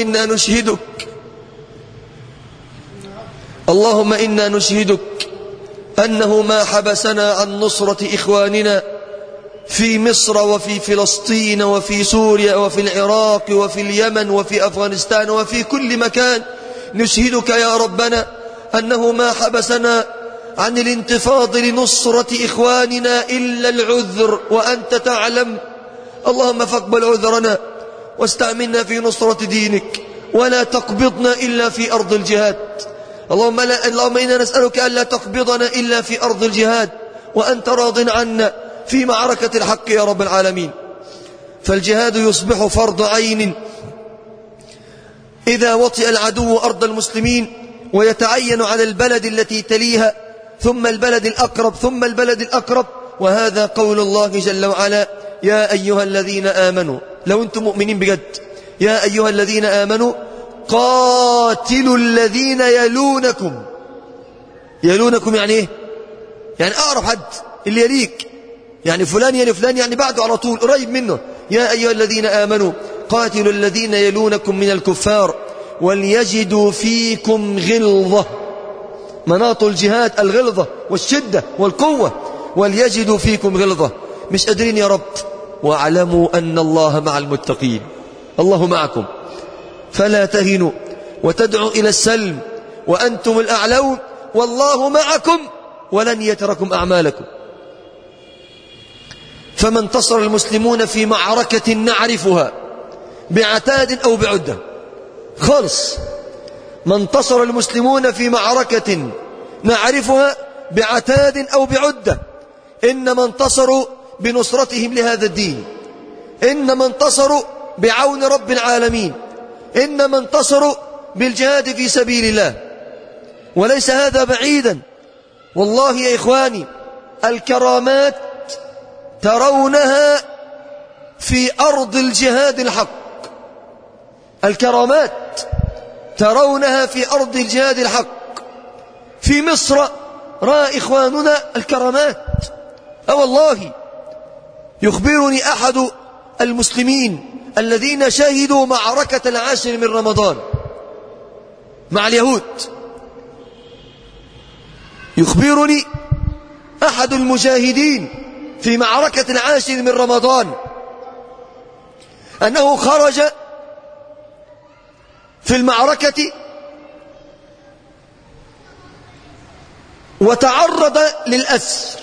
إنا نشهدك أنه ما حبسنا عن نصرة إخواننا في مصر وفي فلسطين وفي سوريا وفي العراق وفي اليمن وفي أفغانستان وفي كل مكان. نشهدك يا ربنا أنه ما حبسنا عن الانتفاض لنصرة إخواننا إلا العذر، وأنت تعلم. اللهم فاقبل عذرنا واستعملنا في نصرة دينك، ولا تقبضنا إلا في أرض الجهاد. اللهم إنا نسألك ألا تقبضنا إلا في أرض الجهاد وأنت راض عنا في معركة الحق يا رب العالمين. فالجهاد يصبح فرض عين إذا وطئ العدو أرض المسلمين، ويتعين على البلد التي تليها ثم البلد الأقرب ثم البلد الأقرب. وهذا قول الله جل وعلا: يا أيها الذين آمنوا، لو أنتم مؤمنين بجد، يا أيها الذين آمنوا قاتلوا الذين يلونكم. يلونكم يعني إيه؟ يعني أقرب حد اللي يليك، يعني فلان يلي فلان، يعني بعده على طول قريب منه. يا أيها الذين آمنوا قاتلوا الذين يلونكم من الكفار وليجدوا فيكم غلظة. مناط الجهاد الغلظة والشدة والقوة. وليجدوا فيكم غلظة، مش قادرين يا رب. واعلموا أن الله مع المتقين. الله معكم، فلا تهنوا وتدعوا إلى السلم وأنتم الأعلون والله معكم ولن يتركم أعمالكم. فما انتصر المسلمون في معركة نعرفها بعتاد أو بعدة خالص. ما انتصر المسلمون في معركة نعرفها بعتاد أو بعدة، إنما انتصروا بنصرتهم لهذا الدين، إنما انتصروا بعون رب العالمين، إنما انتصروا بالجهاد في سبيل الله. وليس هذا بعيدا والله يا إخواني. الكرامات ترونها في أرض الجهاد الحق. الكرامات ترونها في أرض الجهاد الحق. في مصر رأى إخواننا الكرامات. والله يخبرني أحد المسلمين الذين شهدوا معركة 10 من رمضان مع اليهود، يخبرني أحد المجاهدين في معركة 10 من رمضان أنه خرج في المعركة وتعرض للأسر.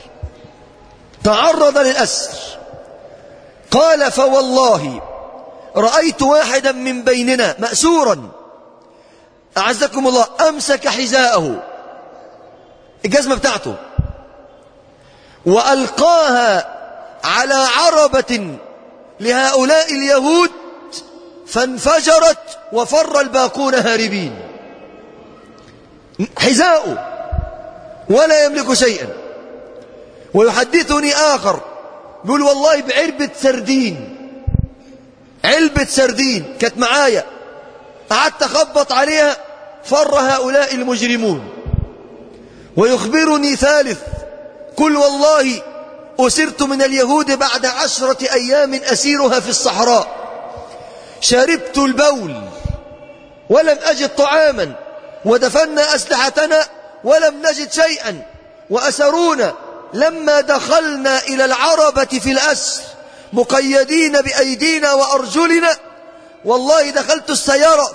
قال: فوالله رأيت واحدا من بيننا مأسورا أعزكم الله أمسك حذاءه، الجزمة بتاعته، وألقاها على عربة لهؤلاء اليهود فانفجرت وفر الباقون هاربين. حذاءه ولا يملك شيئا، ويحدثني آخر يقول والله بعلبة سردين، علبة سردين كانت معايا، قعدت أخبط عليها فر هؤلاء المجرمون. ويخبرني ثالث قل والله أسرت من اليهود بعد 10 أيام أسيرها في الصحراء، شربت البول ولم أجد طعاما، ودفنا أسلحتنا ولم نجد شيئا، وأسرونا لما دخلنا إلى العربة في الأسر مقيدين بأيدينا وأرجلنا، والله دخلت السيارة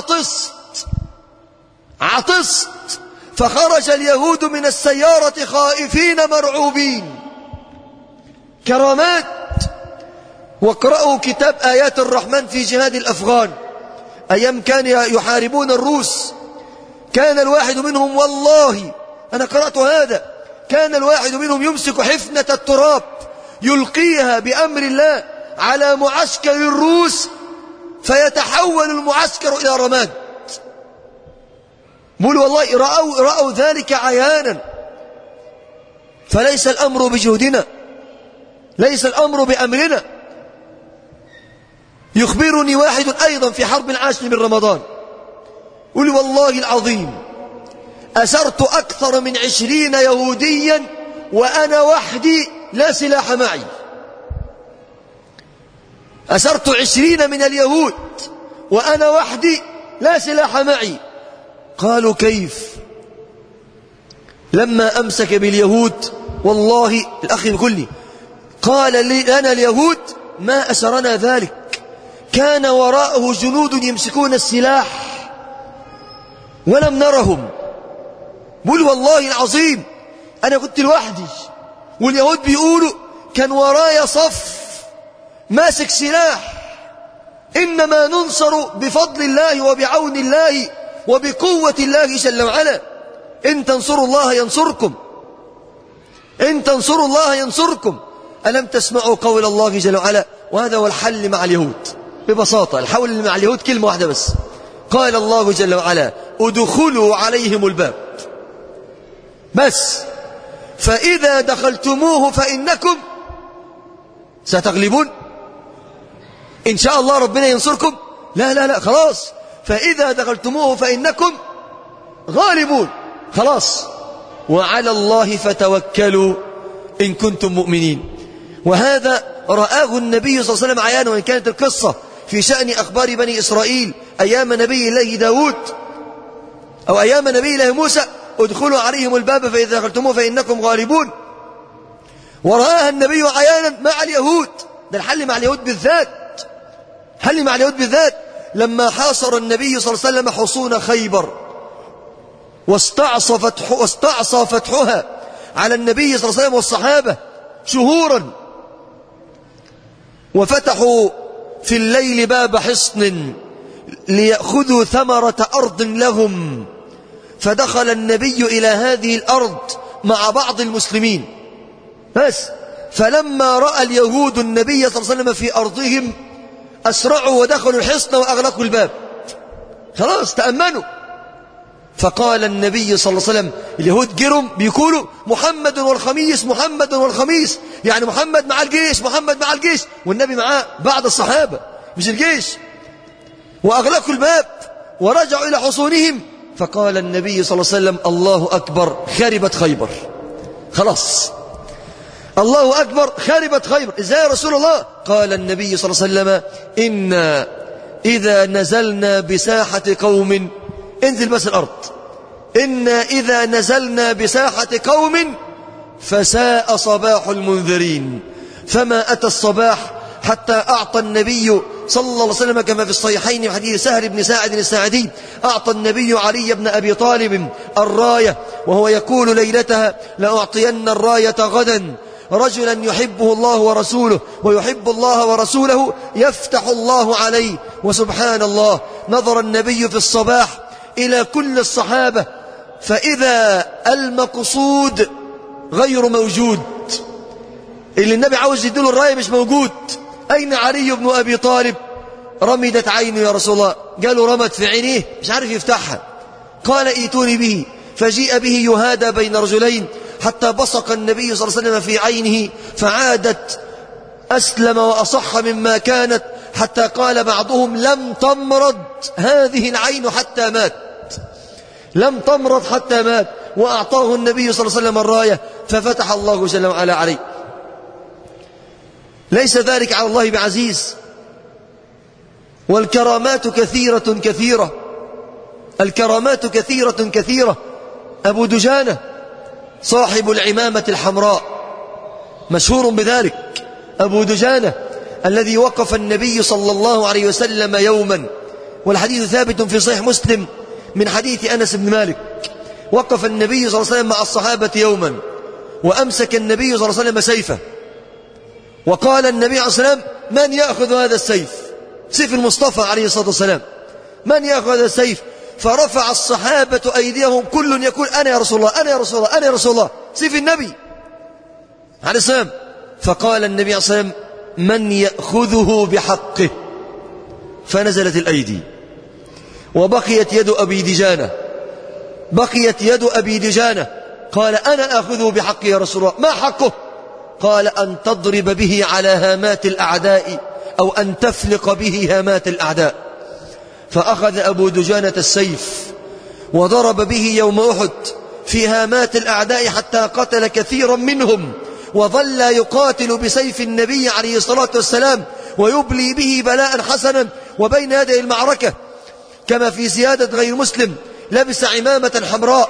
عطست فخرج اليهود من السيارة خائفين مرعوبين. كرامات. واقرأوا كتاب آيات الرحمن في جهاد الأفغان، أيام كان يحاربون الروس، كان الواحد منهم والله أنا قرأت هذا، كان الواحد منهم يمسك حفنة التراب يلقيها بأمر الله على معسكر الروس فيتحول المعسكر إلى رماد. قول والله رأوا ذلك عيانا. فليس الأمر بجهدنا، ليس الأمر بأمرنا. يخبرني واحد أيضا في حرب 10 من رمضان، قل والله العظيم أسرت أكثر من 20 يهوديا وأنا وحدي لا سلاح معي. أسرت 20 من اليهود وأنا وحدي لا سلاح معي. قالوا كيف؟ لما أمسك باليهود والله الأخ يقول لي قال لنا اليهود ما أسرنا ذلك، كان وراءه جنود يمسكون السلاح ولم نرهم. قل والله العظيم أنا كنت لوحدي واليهود بيقولوا كان ورايا صف ماسك سلاح. إنما ننصر بفضل الله وبعون الله وبقوة الله جل وعلا. إن تنصروا الله ينصركم، إن تنصروا الله ينصركم. ألم تسمعوا قول الله جل وعلا؟ وهذا هو الحل مع اليهود ببساطة. الحل مع اليهود كلمة واحدة بس، قال الله جل وعلا ادخلوا عليهم الباب بس، فإذا دخلتموه فإنكم ستغلبون. إن شاء الله ربنا ينصركم. لا لا لا خلاص، فإذا دخلتموه فإنكم غالبون خلاص. وعلى الله فتوكلوا إن كنتم مؤمنين. وهذا رآه النبي صلى الله عليه وسلم عيانا، وإن كانت القصة في شأن أخبار بني إسرائيل أيام نبي الله داود أو أيام نبي الله موسى ادخلوا عليهم الباب فإذا دخلتموه فإنكم غالبون. ورآها النبي عيانا مع اليهود. ده الحل مع اليهود بالذات، حل مع اليهود بالذات. لما حاصر النبي صلى الله عليه وسلم حصون خيبر واستعصى فتحها على النبي صلى الله عليه وسلم والصحابة شهورا، وفتحوا في الليل باب حصن ليأخذوا ثمرة أرض لهم، فدخل النبي إلى هذه الأرض مع بعض المسلمين بس. فلما رأى اليهود النبي صلى الله عليه وسلم في أرضهم أسرعوا ودخلوا الحصن وأغلقوا الباب، خلاص تأمنوا. فقال النبي صلى الله عليه وسلم اليهود جرم بيقولوا محمد والخميس، محمد والخميس، يعني محمد مع الجيش، محمد مع الجيش، والنبي معاه بعض الصحابة مش الجيش. وأغلقوا الباب ورجعوا إلى حصونهم. فقال النبي صلى الله عليه وسلم الله أكبر خربت خيبر، خلاص الله أكبر خربت خيبر. إزاي يا رسول الله؟ قال النبي صلى الله عليه وسلم إنا إذا نزلنا بساحة قوم، انزل بس الأرض، إنا إذا نزلنا بساحة قوم فساء صباح المنذرين. فما أتى الصباح حتى أعطى النبي صلى الله عليه وسلم كما في الصحيحين في حديث سهل بن ساعد الساعدي، أعطى النبي علي بن أبي طالب الراية وهو يقول ليلتها لأعطين الراية غدا رجلا يحبه الله ورسوله ويحب الله ورسوله يفتح الله عليه. وسبحان الله نظر النبي في الصباح إلى كل الصحابة فإذا المقصود غير موجود، اللي النبي عاوز يديله الراية مش موجود. أين علي بن أبي طالب؟ رمدت عينه يا رسول الله. قالوا رمت في عينيه مش عارف يفتحها. قال ائتوني به، فجيء به يهادى بين رجلين حتى بصق النبي صلى الله عليه وسلم في عينه فعادت أسلم وأصح مما كانت، حتى قال بعضهم لم تمرض هذه العين حتى مات، لم تمرض حتى مات. وأعطاه النبي صلى الله عليه وسلم الراية ففتح الله جل وعلا عليه. ليس ذلك على الله بعزيز. والكرامات كثيرة كثيرة، الكرامات كثيرة كثيرة. أبو دجانة صاحب العمامة الحمراء مشهور بذلك، أبو دجانة الذي وقف النبي صلى الله عليه وسلم يوما، والحديث ثابت في صحيح مسلم من حديث أنس بن مالك. وقف النبي صلى الله عليه وسلم مع الصحابة يوما، وأمسك النبي صلى الله عليه وسلم سيفه، وقال النبي عليه الصلاة والسلام من يأخذ هذا السيف؟ سيف المصطفى عليه الصلاة والسلام، من يأخذ هذا السيف؟ فرفع الصحابة أيديهم كل يقول أنا يا رسول الله، أنا يا رسول الله، أنا يا رسول الله، سيف النبي عليه السلام. فقال النبي عليه الصلاة والسلام من يأخذه بحقه؟ فنزلت الأيدي وبقيت يد أبي دجانة، بقيت يد أبي دجانة. قال أنا أخذه بحقه يا رسول الله. ما حقه؟ قال أن تضرب به على هامات الأعداء أو أن تفلق به هامات الأعداء. فأخذ أبو دجانة السيف وضرب به يوم أحد في هامات الأعداء حتى قتل كثيرا منهم، وظل يقاتل بسيف النبي عليه الصلاة والسلام ويبلي به بلاء حسنا. وبين يدي المعركة كما في زيادة غير مسلم لبس عمامة حمراء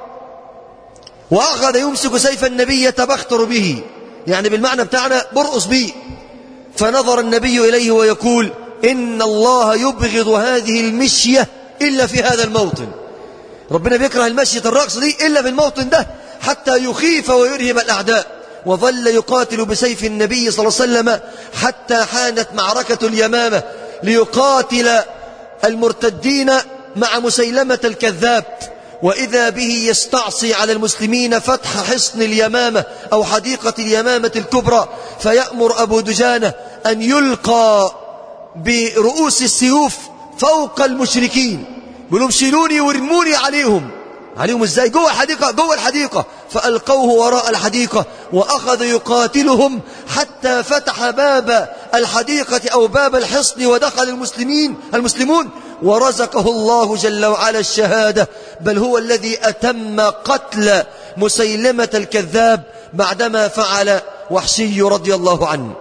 وأخذ يمسك سيف النبي يتبختر به، يعني بالمعنى بتاعنا برقص به. فنظر النبي إليه ويقول إن الله يبغض هذه المشية إلا في هذا الموطن. ربنا بيكره المشية الرقص دي إلا في الموطن ده حتى يخيف ويرهب الأعداء. وظل يقاتل بسيف النبي صلى الله عليه وسلم حتى حانت معركة اليمامة ليقاتل المرتدين مع مسيلمة الكذاب، وإذا به يستعصي على المسلمين فتح حصن اليمامة أو حديقة اليمامة الكبرى، فيأمر أبو دجانة أن يلقى برؤوس السيوف فوق المشركين، بيقولوا شيلوني وارموني عليهم ازاي؟ جوه الحديقة، جوه الحديقة. فألقوه وراء الحديقة وأخذ يقاتلهم حتى فتح باب الحديقة أو باب الحصن ودخل المسلمون ورزقه الله جل وعلا الشهادة، بل هو الذي أتم قتل مسيلمة الكذاب بعدما فعل وحشي رضي الله عنه.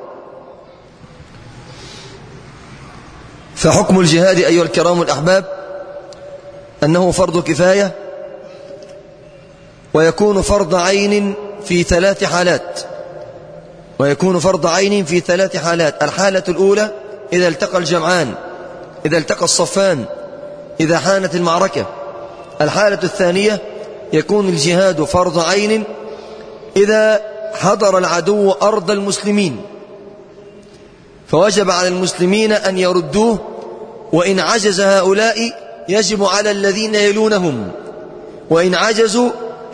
فحكم الجهاد أيها الكرام الأحباب أنه فرض كفاية، ويكون فرض عين في ثلاث حالات، الحالة الأولى إذا التقى الجمعان، إذا التقى الصفان، إذا حانت المعركة. الحالة الثانية يكون الجهاد فرض عين إذا حضر العدو أرض المسلمين فوجب على المسلمين أن يردوه، وإن عجز هؤلاء يجب على الذين يلونهم، وإن عجزوا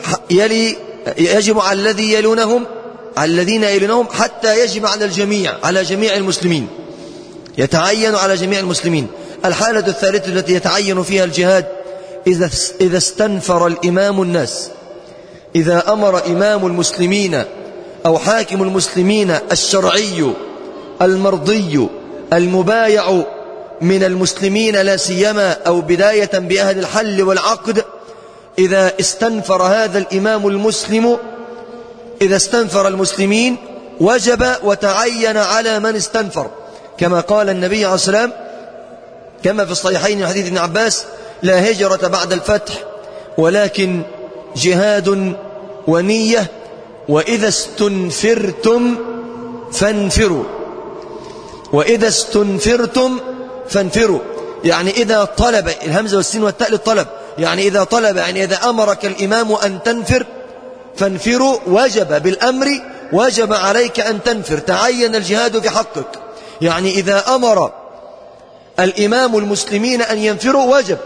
يجب على الذين يلونهم حتى يجب على الجميع، على جميع المسلمين، يتعين على جميع المسلمين. الحالة الثالثة التي يتعين فيها الجهاد إذا استنفر الإمام الناس، إذا أمر إمام المسلمين أو حاكم المسلمين الشرعي المرضي المبايع من المسلمين لا سيما أو بداية بأهل الحل والعقد، إذا استنفر هذا الإمام المسلم، إذا استنفر المسلمين وجب وتعين على من استنفر، كما قال النبي عليه الصلاة والسلام كما في الصحيحين من حديث ابن عباس لا هجرة بعد الفتح ولكن جهاد ونية، وإذا استنفرتم فانفروا، وإذا استنفرتم فانفروا، يعني إذا طلب، الهمزة والسين والتاء للطلب، يعني إذا طلب، يعني إذا أمرك الإمام أن تنفر فانفروا، وجب بالأمر، وجب عليك أن تنفر، تعين الجهاد في حقك. يعني إذا أمر الإمام المسلمين أن ينفروا وجب.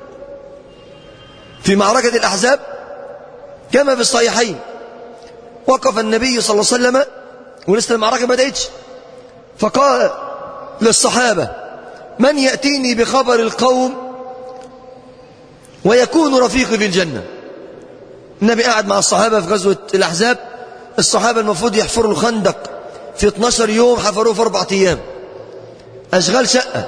في معركة الأحزاب كما في الصحيحين وقف النبي صلى الله عليه وسلم ولسه المعركة ما بدأتش، فقال للصحابة من يأتيني بخبر القوم ويكون رفيقي في الجنة؟ النبي قاعد مع الصحابة في غزوة الأحزاب، الصحابة المفروض يحفروا الخندق في 12 يوم، حفروه في 4 أيام، أشغال شقة،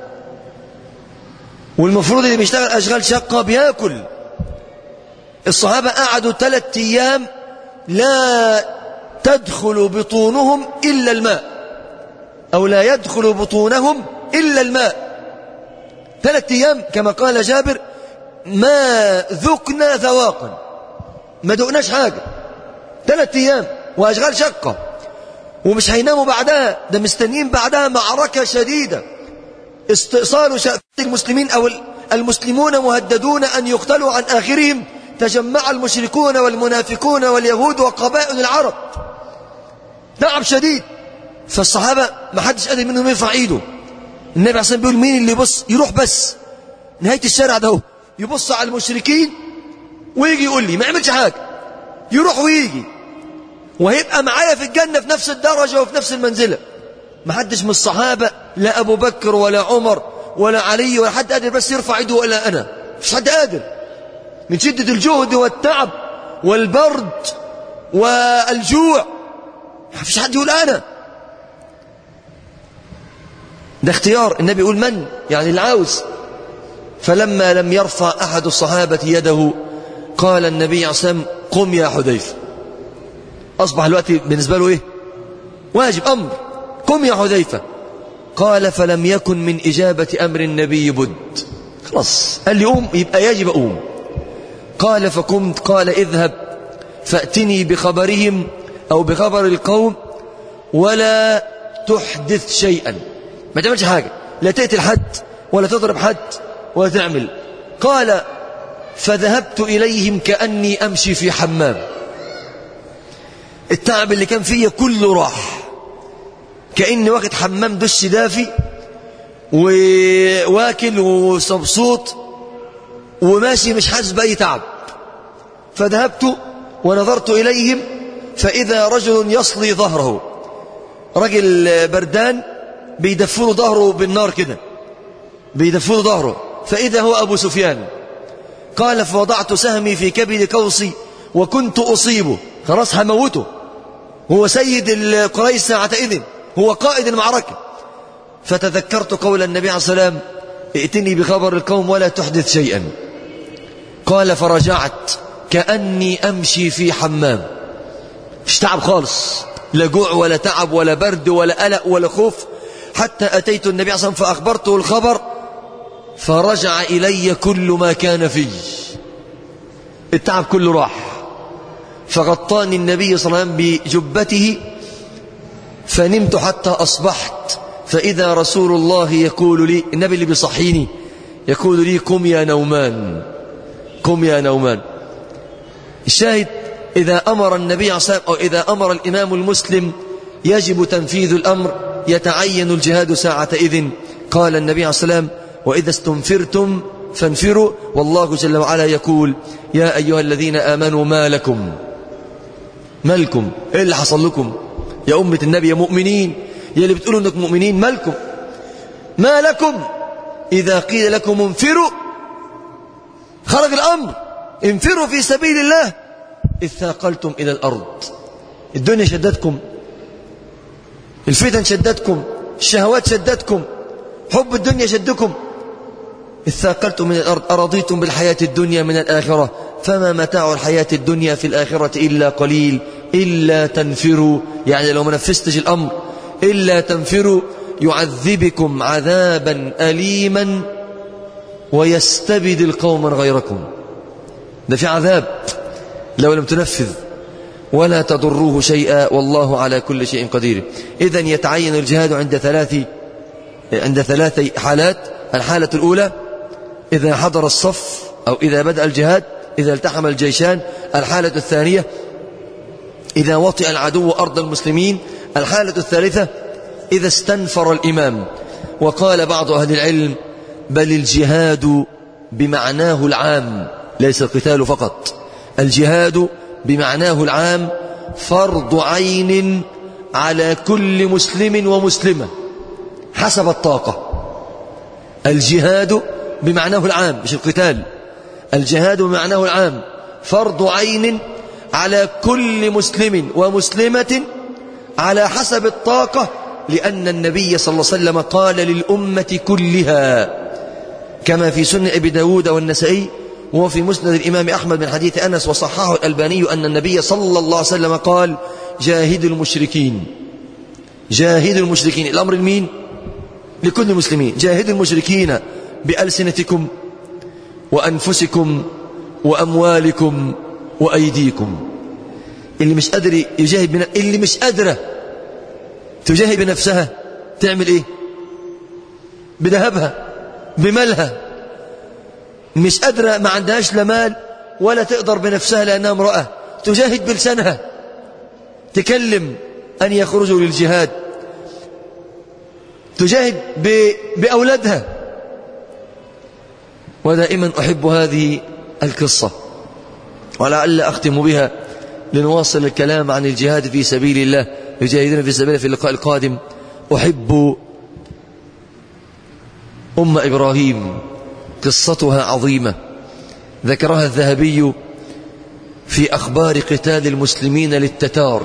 والمفروض اللي بيشتغل أشغال شقة بياكل. الصحابة قعدوا 3 أيام لا تدخل بطونهم إلا الماء، أو لا يدخل بطونهم إلا الماء. 3 أيام كما قال جابر ما ذقنا ذواقا، ما دقناش حاجة. 3 أيام وأشغال شقة، ومش هيناموا بعدها، ده مستنيين بعدها معركة شديدة، استئصال شأن المسلمين، أو المسلمون مهددون أن يقتلوا عن آخرهم. تجمع المشركون والمنافقون واليهود وقبائل العرب، تعب شديد. فالصحابة ما حدش قادر منهم يرفع ايده. النبي عليه الصلاة والسلام بيقول مين اللي يبص يروح بس نهاية الشارع ده، يبص على المشركين ويجي يقول لي، ما يعملش حاجة، يروح ويجي، وهيبقى معايا في الجنة في نفس الدرجة وفي نفس المنزلة. ما حدش من الصحابة، لا أبو بكر ولا عمر ولا علي ولا حد قادر بس يرفع ايده ولا أنا، مش حد قادر من شدة الجهد والتعب والبرد والجوع، ما فيش حد يقول أنا. ده اختيار، النبي يقول من، يعني اللي عاوز. فلما لم يرفع أحد الصحابة يده قال النبي عليه الصلاة والسلام قم يا حذيفة. أصبح الوقت بالنسبة له إيه؟ واجب، أمر، قم يا حذيفة. قال فلم يكن من إجابة أمر النبي بد، خلاص قال لي قوم يبقى يجب أقوم. قال فقمت. قال اذهب فأتني بخبرهم أو بخبر القوم ولا تحدث شيئا، ما تعملش حاجة، لا تقتل حد ولا تضرب حد ولا تعمل. قال فذهبت إليهم كأني أمشي في حمام، التعب اللي كان فيه كله راح، كأني واخد حمام دش دافي وواكل ومبسوط وماشي مش حاسس بأي تعب. فذهبت ونظرت إليهم فإذا رجل يصلي ظهره، رجل بردان بيدفون ظهره بالنار كده، بيدفون ظهره، فإذا هو أبو سفيان. قال فوضعت سهمي في كبد قوسي وكنت أصيبه، خلاص هموته، هو سيد القريش ساعتئذ، هو قائد المعركة. فتذكرت قول النبي عليه الصلاة والسلام ائتني بخبر القوم ولا تحدث شيئا. قال فرجعت كأني أمشي في حمام، مش تعب خالص، لا جوع ولا تعب ولا برد ولا قلق ولا خوف. حتى أتيت النبي عليه الصلاة والسلام فأخبرته الخبر فرجع إلي كل ما كان فيه، التعب كله راح. فغطاني النبي صلى الله عليه وسلم بجبته فنمت حتى أصبحت، فإذا رسول الله يقول لي، النبي اللي بيصحيني، يقول لي قم يا نومان، قم يا نومان. الشاهد إذا أمر النبي عليه الصلاة والسلام أو إذا أمر الإمام المسلم يجب تنفيذ الأمر، يتعين الجهاد ساعتئذ. قال النبي عليه الصلاة والسلام وإذا استنفرتم فانفروا، والله جل وعلا يقول يا أيها الذين آمنوا ما لكم، ما لكم، إيه اللي حصل لكم يا أمة النبي يا مؤمنين، يا اللي بتقولوا أنكم مؤمنين، ما لكم، ما لكم إذا قيل لكم انفروا، خرج الأمر، انفروا في سبيل الله إذ ثاقلتم إلى الأرض. الدنيا شدتكم، الفتن شدتكم، الشهوات شدتكم، حب الدنيا شدكم، إذ ثاقلتم من الأرض أرضيتم بالحياة الدنيا من الآخرة فما متاع الحياة الدنيا في الآخرة إلا قليل إلا تنفروا، يعني لو ما نفذتش الأمر، إلا تنفروا يعذبكم عذابا أليما ويستبدل قوما غيركم. ده في عذاب لو لم تنفذ، ولا تضروه شيئا والله على كل شيء قدير. إذن يتعين الجهاد عند 3 حالات. الحالة الأولى إذا حضر الصف أو إذا بدأ الجهاد، إذا التحم الجيشان. الحالة الثانية إذا وطئ العدو أرض المسلمين. الحالة الثالثة إذا استنفر الإمام. وقال بعض أهل العلم بل الجهاد بمعناه العام، ليس القتال فقط، الجهاد بمعناه العام فرض عين على كل مسلم ومسلمة حسب الطاقة. الجهاد بمعناه العام مش القتال، الجهاد بمعناه العام فرض عين على كل مسلم ومسلمة على حسب الطاقة، لأن النبي صلى الله عليه وسلم قال للأمة كلها كما في سنن أبي داود والنسائي وفي مسند الإمام أحمد من حديث أنس وصححه الألباني أن النبي صلى الله عليه وسلم قال جاهدوا المشركين. جاهدوا المشركين، الأمر لمين؟ لكل المسلمين. جاهدوا المشركين بألسنتكم وأنفسكم وأموالكم وأيديكم. اللي مش قادر يجاهد اللي مش قادرة تجاهد بنفسها تعمل إيه؟ بذهبها بمالها. مش قادرة، ما عندهاش لا مال ولا تقدر بنفسها لأنها امرأة، تجاهد بلسانها، تكلم أن يخرجوا للجهاد، تجاهد بأولادها. ودائما أحب هذه القصة ولعل أختم بها لنواصل الكلام عن الجهاد في سبيل الله، يجاهدون في سبيل الله في اللقاء القادم. أحب أم إبراهيم، قصتها عظيمة، ذكرها الذهبي في أخبار قتال المسلمين للتتار.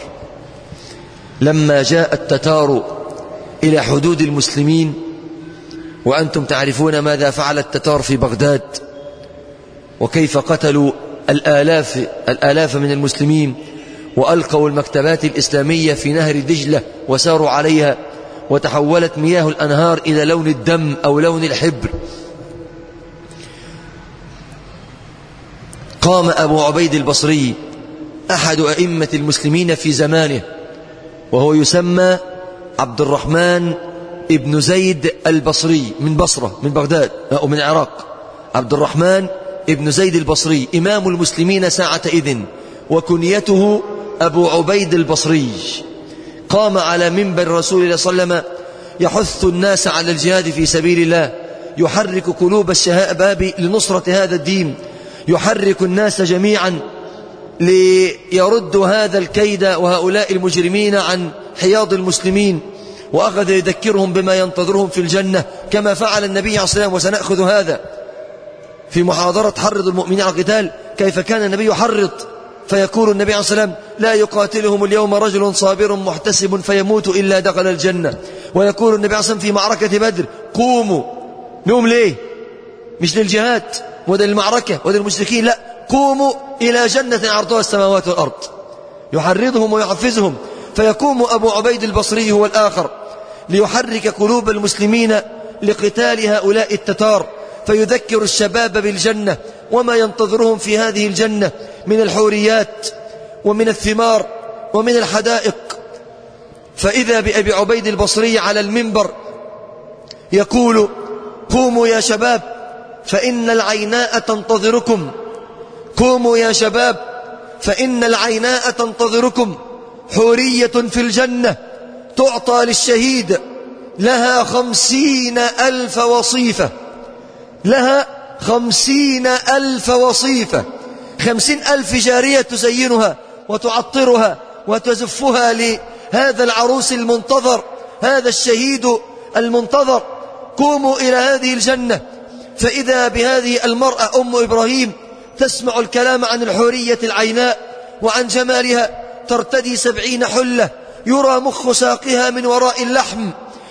لما جاء التتار إلى حدود المسلمين، وأنتم تعرفون ماذا فعل التتار في بغداد وكيف قتلوا الآلاف من المسلمين، وألقوا المكتبات الإسلامية في نهر دجلة وساروا عليها، وتحولت مياه الأنهار إلى لون الدم أو لون الحبر. قام أبو عبيد البصري أحد أئمة المسلمين في زمانه، وهو يسمى عبد الرحمن ابن زيد البصري من بصرة، من بغداد أو من العراق. عبد الرحمن ابن زيد البصري إمام المسلمين ساعة إذن، وكنيته أبو عبيد البصري. قام على منبر رسول الله صلى الله عليه وسلم يحث الناس على الجهاد في سبيل الله، يحرك قلوب الشباب لنصرة هذا الدين، يحرك الناس جميعا ليرد هذا الكيد وهؤلاء المجرمين عن حياض المسلمين، وأخذ يذكرهم بما ينتظرهم في الجنة كما فعل النبي عليه الصلاة والسلام. وسنأخذ هذا في محاضرة حرض المؤمنين على القتال، كيف كان النبي يحرض، فيقول النبي عليه الصلاة والسلام لا يقاتلهم اليوم رجل صابر محتسب فيموت إلا دخل الجنة. ويقول النبي عليه الصلاة والسلام في معركة بدر قوموا، نقوم ليه؟ مش للجهاد وده المعركة وده المشركين، لا، قوموا إلى جنة عرضها السماوات والأرض، يحرضهم ويحفزهم. فيقوم أبو عبيد البصري هو الآخر ليحرك قلوب المسلمين لقتال هؤلاء التتار، فيذكر الشباب بالجنة وما ينتظرهم في هذه الجنة من الحوريات ومن الثمار ومن الحدائق. فإذا بأبي عبيد البصري على المنبر يقول قوموا يا شباب فإن العيناء تنتظركم، قوموا يا شباب فإن العيناء تنتظركم، حورية في الجنة تعطى للشهيد لها 50,000 وصيفة، لها 50,000 وصيفة، 50,000 جارية تزينها وتعطرها وتزفها لهذا العروس المنتظر، هذا الشهيد المنتظر. قوموا إلى هذه الجنة. فإذا بهذه المرأة أم إبراهيم تسمع الكلام عن الحورية العيناء وعن جمالها، ترتدي 70 حلة يرى مخ ساقها من وراء اللحم.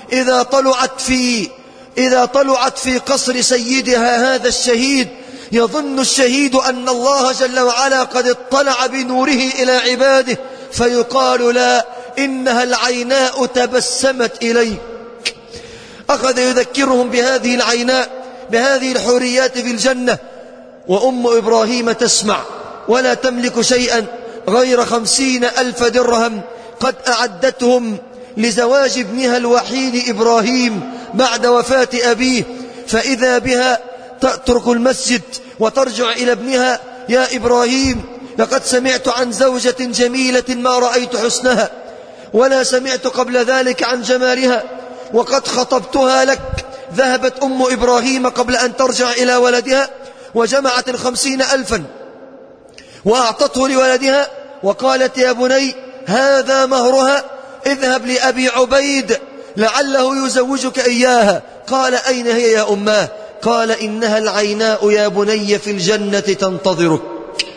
إذا طلعت في قصر سيدها هذا الشهيد، يظن الشهيد أن الله جل وعلا قد اطلع بنوره إلى عباده، فيقال لا، إنها العيناء تبسمت إليك. أخذ يذكرهم بهذه العيناء، بهذه الحوريات في الجنة. وأم إبراهيم تسمع ولا تملك شيئا غير 50,000 درهم قد أعدتهم لزواج ابنها الوحيد إبراهيم بعد وفاة أبيه. فإذا بها تترك المسجد وترجع إلى ابنها: يا إبراهيم، لقد سمعت عن زوجة جميلة ما رأيت حسنها ولا سمعت قبل ذلك عن جمالها، وقد خطبتها لك. ذهبت أم إبراهيم قبل أن ترجع إلى ولدها وجمعت 50,000 وأعطته لولدها، وقالت: يا بني، هذا مهرها، اذهب لأبي عبيد لعله يزوجك إياها. قال: أين هي يا أماه؟ قال: إنها العيناء يا بني في الجنة تنتظرك.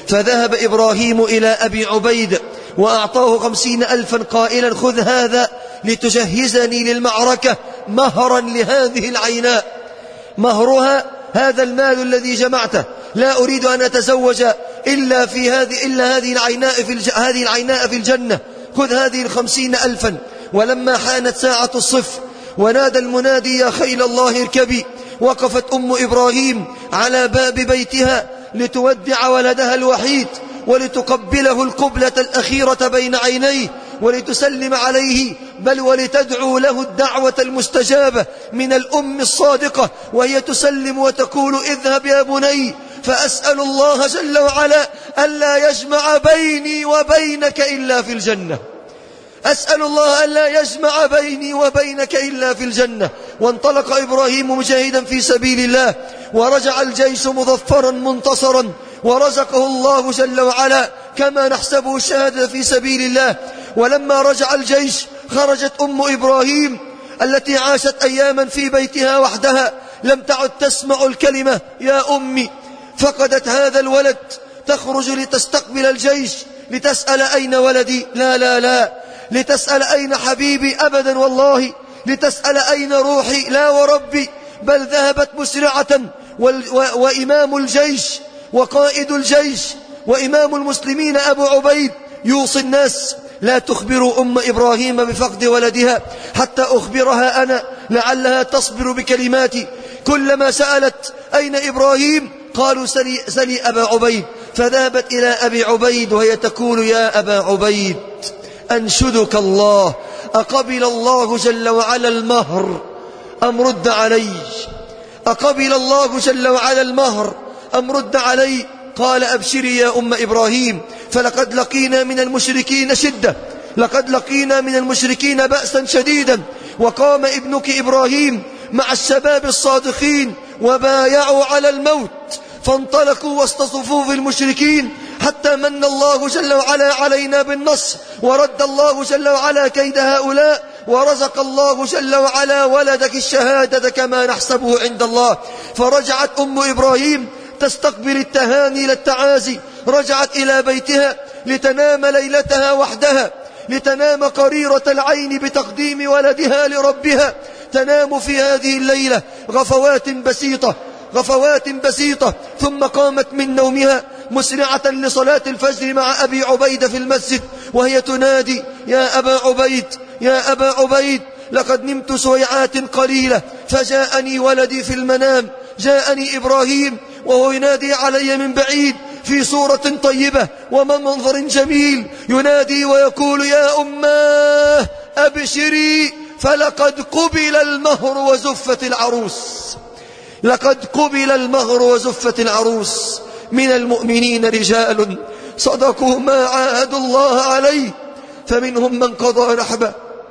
فذهب إبراهيم إلى أبي عبيد وأعطاه 50,000 قائلا خذ هذا لتجهزني للمعركة مهرا لهذه العيناء، مهرها هذا المال الذي جمعته، لا أريد أن أتزوج إلا هذه العيناء في الجنة، خذ هذه 50,000. ولما حانت ساعة الصف ونادى المنادي يا خيل الله اركبي، وقفت أم إبراهيم على باب بيتها لتودع ولدها الوحيد ولتقبله القبلة الأخيرة بين عينيه ولتسلم عليه، بل ولتدعو له الدعوة المستجابة من الأم الصادقة، وهي تسلم وتقول اذهب يا بني فأسأل الله جل وعلا ألا يجمع بيني وبينك إلا في الجنة، أسأل الله ألا يجمع بيني وبينك إلا في الجنة. وانطلق إبراهيم مجاهدا في سبيل الله، ورجع الجيش مظفرا منتصرا، ورزقه الله جل وعلا كما نحسبه الشهادة في سبيل الله. ولما رجع الجيش خرجت أم إبراهيم التي عاشت أياما في بيتها وحدها، لم تعد تسمع الكلمة يا أمي، فقدت هذا الولد، تخرج لتستقبل الجيش لتسأل أين ولدي، لا لتسأل أين حبيبي، أبدا والله، لتسأل أين روحي، لا وربي، بل ذهبت مسرعة. وإمام الجيش وقائد الجيش وإمام المسلمين أبو عبيد يوصي الناس لا تخبروا أم إبراهيم بفقد ولدها حتى أخبرها أنا لعلها تصبر بكلماتي. كلما سألت أين إبراهيم قالوا سلي أبا عبيد، فذهبت إلى أبي عبيد وهي تقول يا أبا عبيد أنشدك الله، أقبل الله جل وعلا المهر أم رد علي؟ أقبل الله جل وعلا المهر أم رد علي؟ قال أبشري يا أم إبراهيم، فلقد لقينا من المشركين شدة، لقد لقينا من المشركين بأسا شديدا. وقام ابنك إبراهيم مع الشباب الصادقين وبايعوا على الموت، فانطلقوا وسط صفوف المشركين حتى من الله جل وعلا علينا بالنصر، ورد الله جل وعلا كيد هؤلاء، ورزق الله جل وعلا ولدك الشهادة كما نحسبه عند الله. فرجعت أم إبراهيم تستقبل التهاني للتعازي، رجعت إلى بيتها لتنام ليلتها وحدها، لتنام قريرة العين بتقديم ولدها لربها. تنام في هذه الليلة غفوات بسيطة، ثم قامت من نومها مسرعة لصلاة الفجر مع أبي عبيد في المسجد، وهي تنادي يا أبا عبيد يا أبا عبيد، لقد نمت سويعات قليلة فجاءني ولدي في المنام، جاءني إبراهيم وهو ينادي علي من بعيد في صورة طيبة ومنظر جميل، ينادي ويقول يا أماه أبشري فلقد قبل المهر وزفت العروس، لقد قبل المهر وزفت العروس. من المؤمنين رجال صدقوا ما عاهدوا الله عليه، فمنهم من قضى نحبه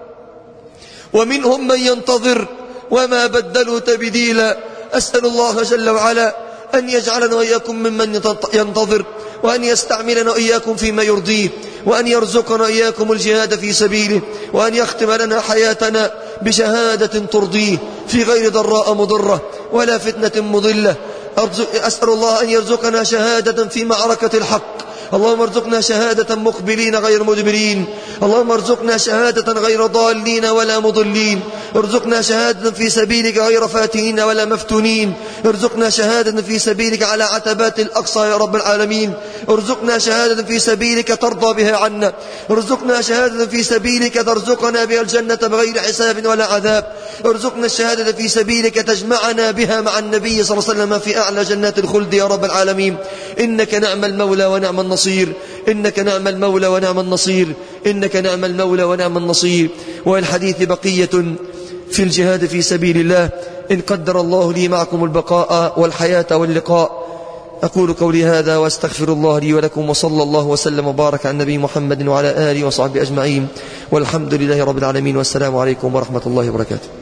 ومنهم من ينتظر وما بدلوا تبديلا. أسأل الله جل وعلا أن يجعلنا وإياكم ممن ينتظر، وأن يستعملنا وإياكم فيما يرضيه، وأن يرزقنا وإياكم الجهاد في سبيله، وأن يختم لنا حياتنا بشهادة ترضيه في غير ضراء مضرة ولا فتنة مضلة. أسأل الله أن يرزقنا شهادة في معركة الحق، اللهم ارزقنا شهادة مقبلين غير مدبرين، اللهم ارزقنا شهادة غير ضالين ولا مضلين، ارزقنا شهادة في سبيلك غير فاتنين ولا مفتونين، ارزقنا شهادة في سبيلك على عتبات الأقصى يا رب العالمين، ارزقنا شهادة في سبيلك ترضى بها عنا، ارزقنا شهادة في سبيلك ترزقنا بها الجنة بغير حساب ولا عذاب، ارزقنا الشهادة في سبيلك تجمعنا بها مع النبي صلى الله عليه وسلم في أعلى جنات الخلد يا رب العالمين. إنك نعم المولى ونعم النصير، إنك نعم المولى ونعم النصير، إنك نعم المولى ونعم النصير. والحديث بقية في الجهاد في سبيل الله، إن قدر الله لي معكم البقاء والحياة واللقاء. أقول قولي هذا وأستغفر الله لي ولكم، وصلى الله وسلم وبارك على النبي محمد وعلى آله وصحبه أجمعين، والحمد لله رب العالمين، والسلام عليكم ورحمة الله وبركاته.